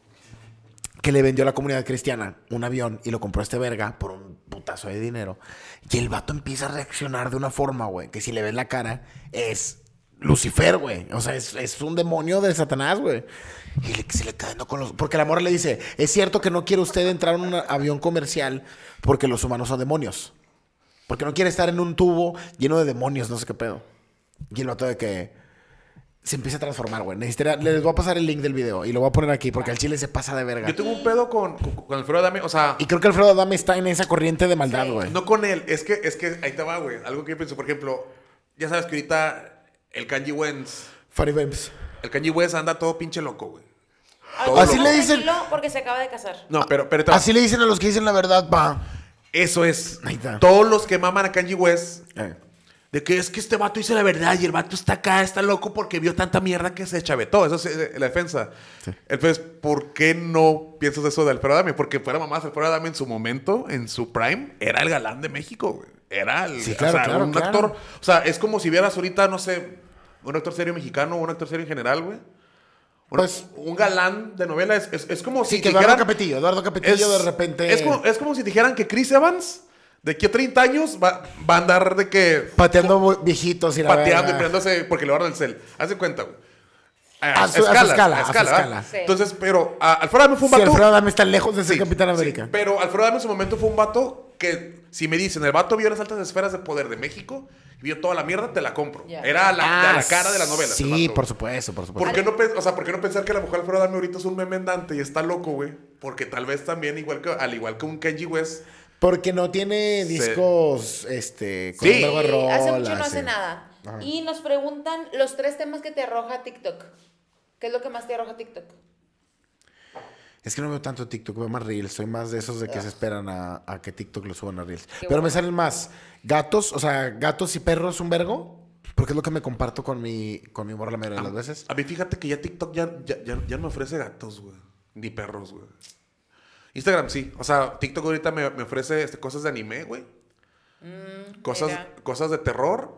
Que le vendió a la comunidad cristiana un avión y lo compró este verga por un putazo de dinero. Y el vato empieza a reaccionar de una forma, güey, que si le ves la cara es Lucifer, güey. O sea, es, es un demonio de Satanás, güey. Y le, se le cae viendo con los... Porque la morra le dice, es cierto que no quiere usted entrar en un avión comercial porque los humanos son demonios. Porque no quiere estar en un tubo lleno de demonios, no sé qué pedo. Y el vato de que... se empieza a transformar, güey. Necesitaría- Les voy a pasar el link del video y lo voy a poner aquí porque al chile se pasa de verga. Yo tengo un pedo con, con, con Alfredo Adame, o sea, Y creo que Alfredo Adame está en esa corriente de maldad, Sí. güey. no con él, es que, es que ahí te va, güey. Algo que yo pienso, por ejemplo, ya sabes que ahorita el Kanye West, Funny Vibes. el Kanye West anda todo pinche loco, güey. Algo Así loco. le dicen- Tranquilo, porque se acaba de casar. No, pero, pero te va. Así le dicen a los que dicen la verdad, pa. Eso es. Ahí está. Todos los que maman a Kanye West, Eh. de que es que este vato dice la verdad y el vato está acá, está loco porque vio tanta mierda que se chavetó. Eso es eh, la defensa. Entonces, ¿por qué no piensas eso de Alfredo Adame? Porque fuera mamás, Alfredo Adame en su momento, en su prime, era el galán de México, güey. Era el, Sí, claro, o sea, claro, un claro. actor. O sea, es como si vieras ahorita, no sé, un actor serio mexicano o un actor serio en general, güey. Un, Pues- un galán de novela. Es, es, es como Sí, si que Eduardo dijeran- Capetillo. Eduardo Capetillo de repente... es como, es como si dijeran que Chris Evans, de aquí a treinta años, va, va a andar de que... Pateando viejitos y la pateando y verga. peleándose porque le guardan el cel. Haz de cuenta, güey. A su- a su escala, a su ¿verdad? escala. Sí. Entonces, pero a- Alfredo Adame fue un Sí, vato... Alfredo Adame está lejos de ser Sí, Capitán sí, América. pero Alfredo Adame en su momento fue un vato que, si me dicen, el vato vio las altas esferas de poder de México y vio toda la mierda, te la compro. Ya. Era la, Ah, la cara de la novela. Sí, por supuesto, por supuesto. ¿Por qué, no, pe- o sea, ¿por qué no pensar que a lo mejor Alfredo Adame ahorita es un meme andante y está loco, güey? Porque tal vez también, igual que, al igual que un Kanye West... Porque no tiene Sí. discos, este, con Sí. un verbo de Sí, hace mucho rolas, no hace sí. nada. Y nos preguntan los tres temas que te arroja TikTok. ¿Qué es lo que más te arroja TikTok? Es que no veo tanto TikTok, veo más Reels. Soy más de esos de Ah. que se esperan a, a que TikTok lo suban a Reels. Qué Pero bueno. me salen más gatos, o sea, gatos y perros un vergo. Porque es lo que me comparto con mi, con mi morra la mayoría de las veces. A mí fíjate que ya TikTok ya, ya, ya, ya no me ofrece gatos, güey. Ni perros, güey. Instagram sí. O sea, TikTok ahorita me, me ofrece este, cosas de anime, güey. cosas, mira. cosas de terror.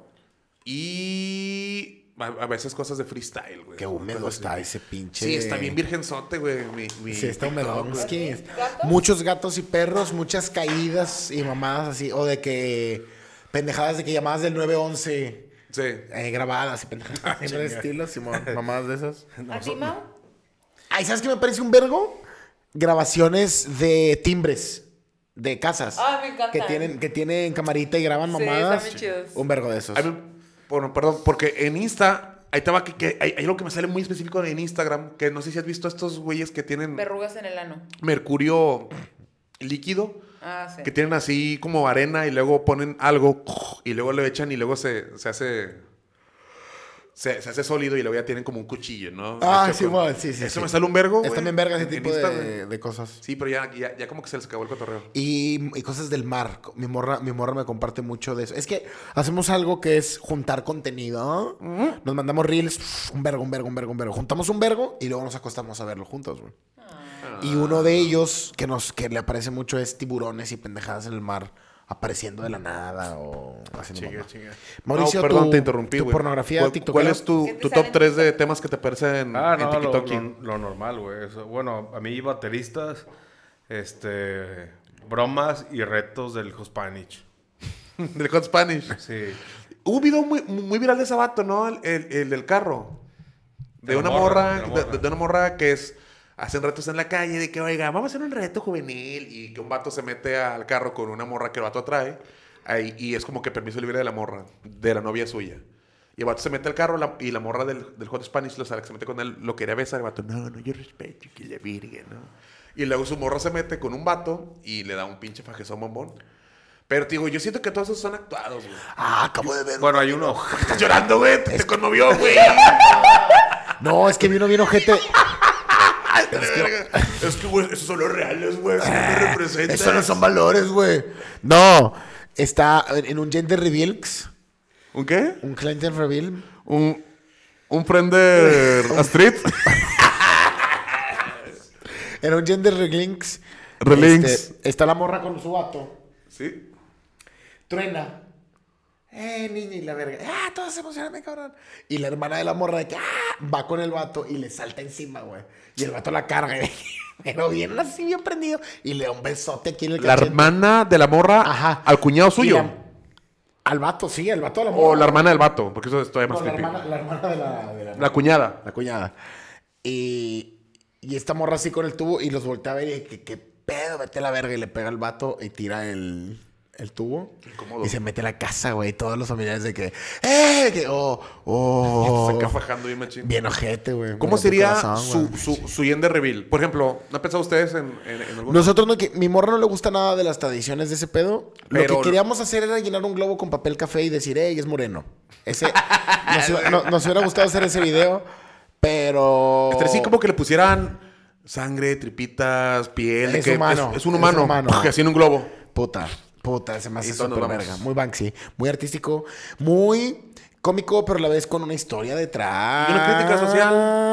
Y a, a veces cosas de freestyle, güey. Qué húmedo Cosas está así. ese pinche... Sí, está bien virgenzote, güey. Mi, mi Sí, está TikTok, humedón. güey. Es que ¿Gatos? muchos gatos y perros, muchas caídas y mamadas así. O de que pendejadas de que llamadas del nueve once Sí. eh, grabadas y pendejadas de estilo, Simón. Mamadas de esas. ¿A ti, Mau? Ay, ¿sabes qué me parece un vergo? Grabaciones de timbres de casas. Ah, me encantan. Que tienen, que tienen camarita y graban Sí, mamadas. están bien chidos. Un vergo de esos. A mí- bueno, perdón, porque en Insta, ahí te va que, que hay, hay algo que me sale muy específico en Instagram, que no sé si has visto estos güeyes que tienen Verrugas en el ano. mercurio líquido. Ah, sí. Que tienen así como arena y luego ponen algo y luego le echan y luego se, se hace... Se, se hace sólido y luego ya tienen como un cuchillo, ¿no? Ah, Hecho sí, con- bueno, sí, sí. Eso sí. me sale un vergo, güey. Está bien verga ese en tipo Instagram. de, de cosas. Sí, pero ya, ya, ya como que se les acabó el cotorreo. Y, y cosas del mar. Mi morra, mi morra me comparte mucho de eso. Es que hacemos algo que es juntar contenido. Nos mandamos reels, un vergo, un vergo, un vergo, un vergo. Juntamos un vergo y luego nos acostamos a verlo juntos, güey. Y uno de ellos que nos que le aparece mucho es tiburones y pendejadas en el mar apareciendo de la nada o haciendo Chingue, mamá. chingue. Mauricio, No, perdón, tu, te interrumpí, tu güey. pornografía ¿Cuál, TikTok. ¿Cuál es tu, ¿Qué te tu sale top en tres de TikTok? temas que te parecen Ah, en no, lo, TikTok? lo, lo normal, güey. Eso- Bueno, a mí bateristas, este, bromas y retos del Hispanic. Del Hot Spanish. Sí. Hubo un video muy, muy viral de ese vato, ¿no? El, el- el del carro. De, De la una morra, morra, de la de, morra. de- de una morra que es... Hacen retos en la calle de que, oiga, vamos a hacer un reto juvenil. Y que un vato se mete al carro con una morra que el vato atrae. Ahí, y es como que permiso libre de la morra, de la novia suya. Y el vato se mete al carro la- y la morra del, del Hot Spanish, lo sabe, que se mete con él, lo quería besar. El vato, no, no, yo respeto que la virgen, ¿no? Y luego su morra se mete con un vato y le da un pinche fajezón bombón. Pero, tío, yo siento que todos esos son actuados, güey. Ah, acabo de ver. Bueno, hay uno. Estás llorando, güey. Te, te conmovió, güey. No, es que vino bien ojete. es que, es que, güey, esos son los reales, güey. Eso no me representa. Eso no son valores, güey. No, está en un gender reveal. ¿Un qué? Un gender reveal. Un, un friender Astrid. En un gender relinks. Relinks. este, está la morra con su vato. Sí. Truena. Eh, niña, y la verga. Ah, todos se emocionan, me cabrón. Y la hermana de la morra de que ah, va con el vato y le salta encima, güey. Y el vato la carga, güey. Pero bien así, bien prendido. Y le da un besote aquí en el La cachete. hermana de la morra Ajá. al cuñado Y suyo. la- al vato, sí, al vato de la morra. O la hermana del vato, porque eso es todavía más No, la, creepy. hermana, la hermana de la, de la, La cuñada. la cuñada. Y, y esta morra así con el tubo y los voltea a ver y que, que pedo, vete a la verga. Y le pega al vato y tira el, el tubo. incómodo. Y se mete a la casa, güey. Todos los familiares de que, ¡eh! Que, oh, oh. Se acá fajando bien machín. Bien ojete, güey. ¿Cómo Me rompe sería el corazón, su, güey. su, su gender reveal? Por ejemplo, ¿no han pensado ustedes en, en, en algún... Nosotros no, que mi morra no le gusta nada de las tradiciones de ese pedo. Pero- Lo que queríamos hacer era llenar un globo con papel café y decir, ¡ey, es moreno! Ese, nos, iba- no- nos hubiera gustado hacer ese video, pero... Este, sí, como que le pusieran sangre, tripitas, piel. de Es que humano, Es, es un es humano. humano. Puf, así en un globo. Puta, puta, se me hace Y todos nos súper vamos. verga. Muy Banksy, muy artístico, muy cómico, pero a la vez con una historia detrás. Y una crítica social.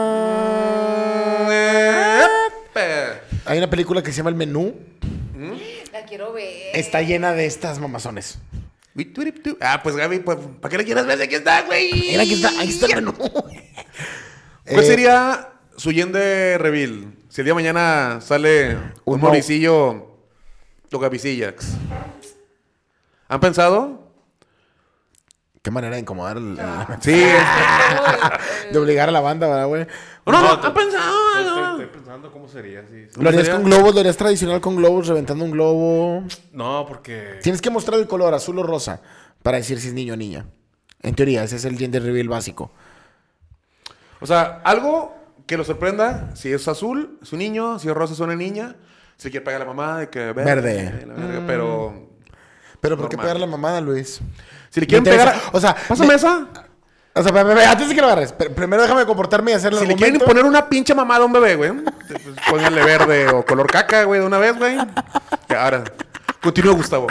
Hay una película que se llama El Menú. La quiero ver. Está llena de estas mamazones. Ah, pues Gaby, pues, ¿para qué le quieres ver? Aquí está, güey. Mira, aquí está, ahí está el menú. ¿Cuál Eh, sería su gender reveal? Si el día de mañana sale un Un Mauricillo o Gabicillax. ¿Han pensado? Qué manera de incomodar, el- el- Sí. de obligar a la banda, ¿verdad, güey? No, no, no, te- han pensado. Estoy, no. estoy- estoy pensando cómo sería. Sí. Lo harías sería? con globos, lo harías tradicional con globos, reventando un globo. No, porque... Tienes que mostrar el color azul o rosa para decir si es niño o niña. En teoría, ese es el gender reveal básico. O sea, algo que lo sorprenda. Si es azul, es un niño. Si es rosa, es una niña. Si quiere pagar la mamá de que verde. Verde. la verga, Pero Pero ¿por qué Normal. pegar la mamada, Luis? si le quieren Me pegar... interesa. O sea, Pásame me- esa. O sea, ve- ve- ve, antes de que lo agarres, pr- primero déjame comportarme y hacerle Si el le quieren argumento. poner una pinche mamada a un bebé, güey, pues pónganle verde o color caca, güey, de una vez, güey. Y ahora, continúa, Gustavo.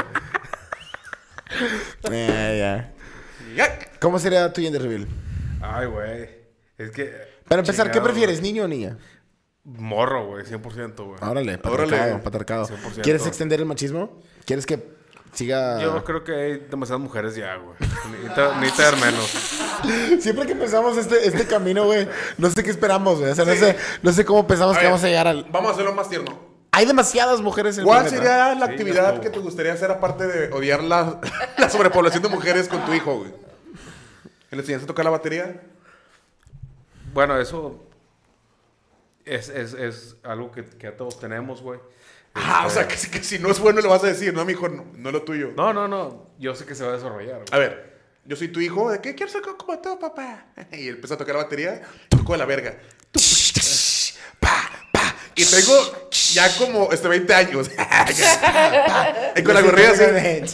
Eh, ya. Ya. ¿Cómo sería tu gender reveal? Ay, güey. Es que... Para empezar, ¿qué chingado, prefieres, güey. niño o niña? Morro, güey. cien por ciento, güey. Órale, Órale. patriarcado, patriarcado. cien por ciento. ¿Quieres extender el machismo? ¿Quieres que siga...? Yo creo que hay demasiadas mujeres ya, güey. Necesita necesita ver menos. Siempre que empezamos este, este camino, güey, no sé qué esperamos, güey. O sea, no, sé, no sé cómo pensamos A que ver, vamos a llegar al... Vamos a hacerlo más tierno. Hay demasiadas mujeres en el ¿Cuál planeta. sería la Sí, actividad ya que estuvo. te gustaría hacer aparte de odiar la, la sobrepoblación de mujeres con tu hijo, güey? ¿Le enseñaste a tocar la batería? Bueno, eso... Es, es, es algo que, que ya todos tenemos, güey. Ah, o Este, sea, que, si- que si no es bueno le vas a decir, no, mijo, no, no es lo tuyo. No, no, no. Yo sé que se va a desarrollar, güey. A ver, yo soy tu hijo, ¿de qué quieres ser como tú, papá? Y empieza a tocar la batería, toco de la verga. Pa, pa. Y tengo Ya como, este, veinte años. Y con la gorrilla así.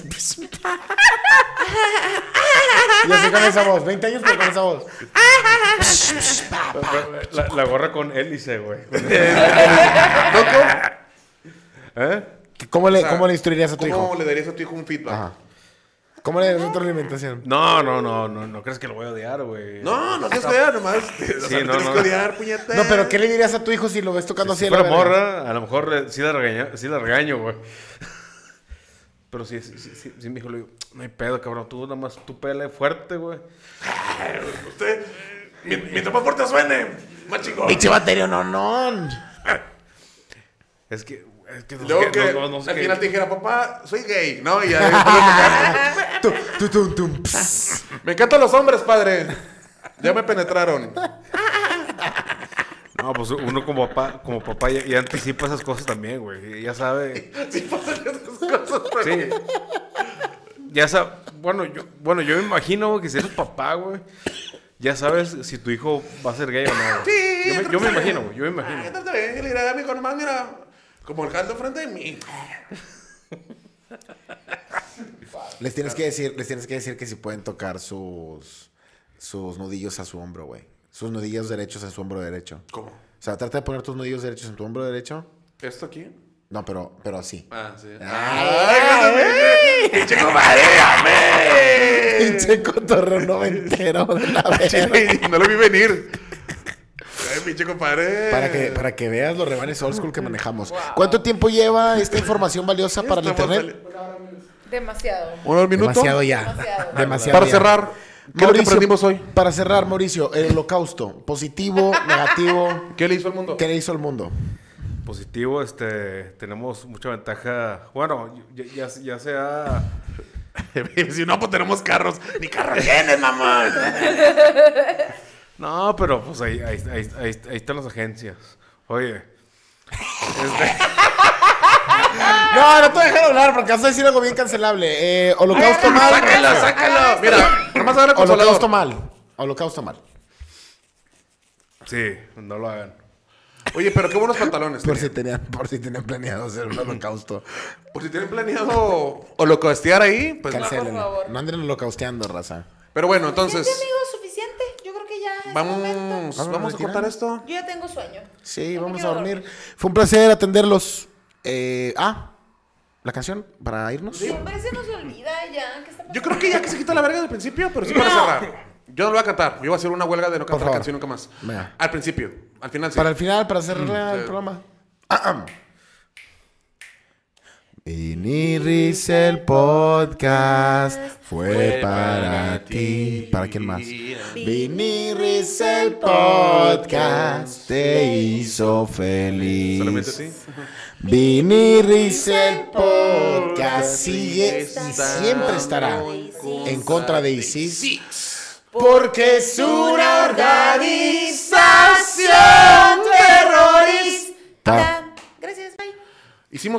Y así con esa voz. veinte años, pero con esa voz. La, la gorra con hélice, güey. ¿Eh? ¿Cómo le, O sea, ¿Cómo le instruirías a tu ¿Cómo hijo? le darías a tu hijo un feedback? Ajá. ¿Cómo le darías retroalimentación? No, no, no, no, no crees que lo voy a odiar, güey. No, no tienes que odiar nomás. O sea, Sí, no no, tienes no. que odiar, puñete. No, pero ¿qué le dirías a tu hijo si lo ves tocando así Si a la fuera verga? morra, a lo mejor eh, sí la regaño, sí la regaño, güey. Pero sí, sí, sí, sí, sí, mi hijo le digo, no hay pedo, cabrón, tú nada más, tú pele fuerte, güey. Usted, mi, mi más fuerte suene, más chico. ¡Pinche batería, no, no! Es que, es que no Luego sé que qué, no, no, no sé al qué. final te dijera, papá, soy gay. No, y ya. Tu, tu, tu, tu, pss. Me encantan los hombres, padre. Ya me penetraron. No, pues uno como papá, como papá ya, ya anticipa esas cosas también, güey. Ya sabe. Sí pasan esas cosas, pero... Sí. Ya sabe. Bueno, yo, bueno, yo me imagino güey, que si eres papá, güey, ya sabes si tu hijo va a ser gay o no. Güey. Sí, Yo me, creo yo que me sí. imagino, güey. Yo me Ah, imagino. ya te ve, le diré a mi hijo nomás, mira, como el caldo frente de mí. Les tienes que decir, les tienes que decir que si pueden tocar sus, sus nudillos a su hombro, güey. Sus nudillos derechos en su hombro derecho. ¿Cómo? O sea, trata de poner tus nudillos derechos en tu hombro derecho. ¿Esto aquí? No, pero, pero así. Ah, sí. ¡Ay, ¡Pinche compadre! ¡Amén! Pinche cotorreo noventero de la verga. Sí, no lo vi venir. Ay, pinche compadre. Para que, para que veas los rebanes old school que manejamos. ¿Cuánto tiempo lleva esta información valiosa para el Estamos internet? Demasiado. ¿Un minuto? Demasiado ya. Demasiado. Demasiado Para ya. cerrar, ¿qué es lo que aprendimos hoy? Para cerrar, Mauricio, el holocausto. Positivo, negativo. ¿Qué le hizo al mundo? ¿Qué le hizo al mundo? Positivo, este, tenemos mucha ventaja. Bueno, ya, ya, ya sea. Si no, pues tenemos carros. Ni carros tienes, mamá. No, pero pues ahí, ahí, ahí, ahí, ahí están las agencias. Oye. Este, No, no te voy a dejar hablar porque vas a decir algo bien cancelable. Eh, holocausto mal. Sácalo, sácalo. Mira, nomás agarra el Holocausto consolador. mal. Holocausto mal. sí, no lo hagan. Oye, pero qué buenos pantalones. Por tenía. si tenían, por si tenían planeado hacer un holocausto. Por si tienen planeado holocaustear ahí, pues no. Cancelen. por favor. No anden holocausteando, raza. Pero bueno, entonces, Suficiente, amigos, suficiente. Yo creo que ya es momento. vamos, Vamos vamos a retirando. cortar esto. Yo ya tengo sueño. Sí, Ya me vamos a quiero dormir. Fue un placer atenderlos. Eh, ah, la canción para irnos. Hombre, se nos olvida ya. ¿Qué está pasando? Yo creo que ya que se quita la verga del principio, pero sí para cerrar. Yo no lo voy a cantar. Yo voy a hacer una huelga de no cantar la favor. canción nunca más. Venga. Al principio. Al final sí. Para el final, para cerrar el sí. programa. Vinirris el podcast fue para ti. ¿Para quién más? Vinirris el podcast te hizo feliz. Solamente sí. Vinirris el podcast sigue y siempre estará en contra de ISIS. Porque es una organización terrorista. Gracias, bye. Hicimos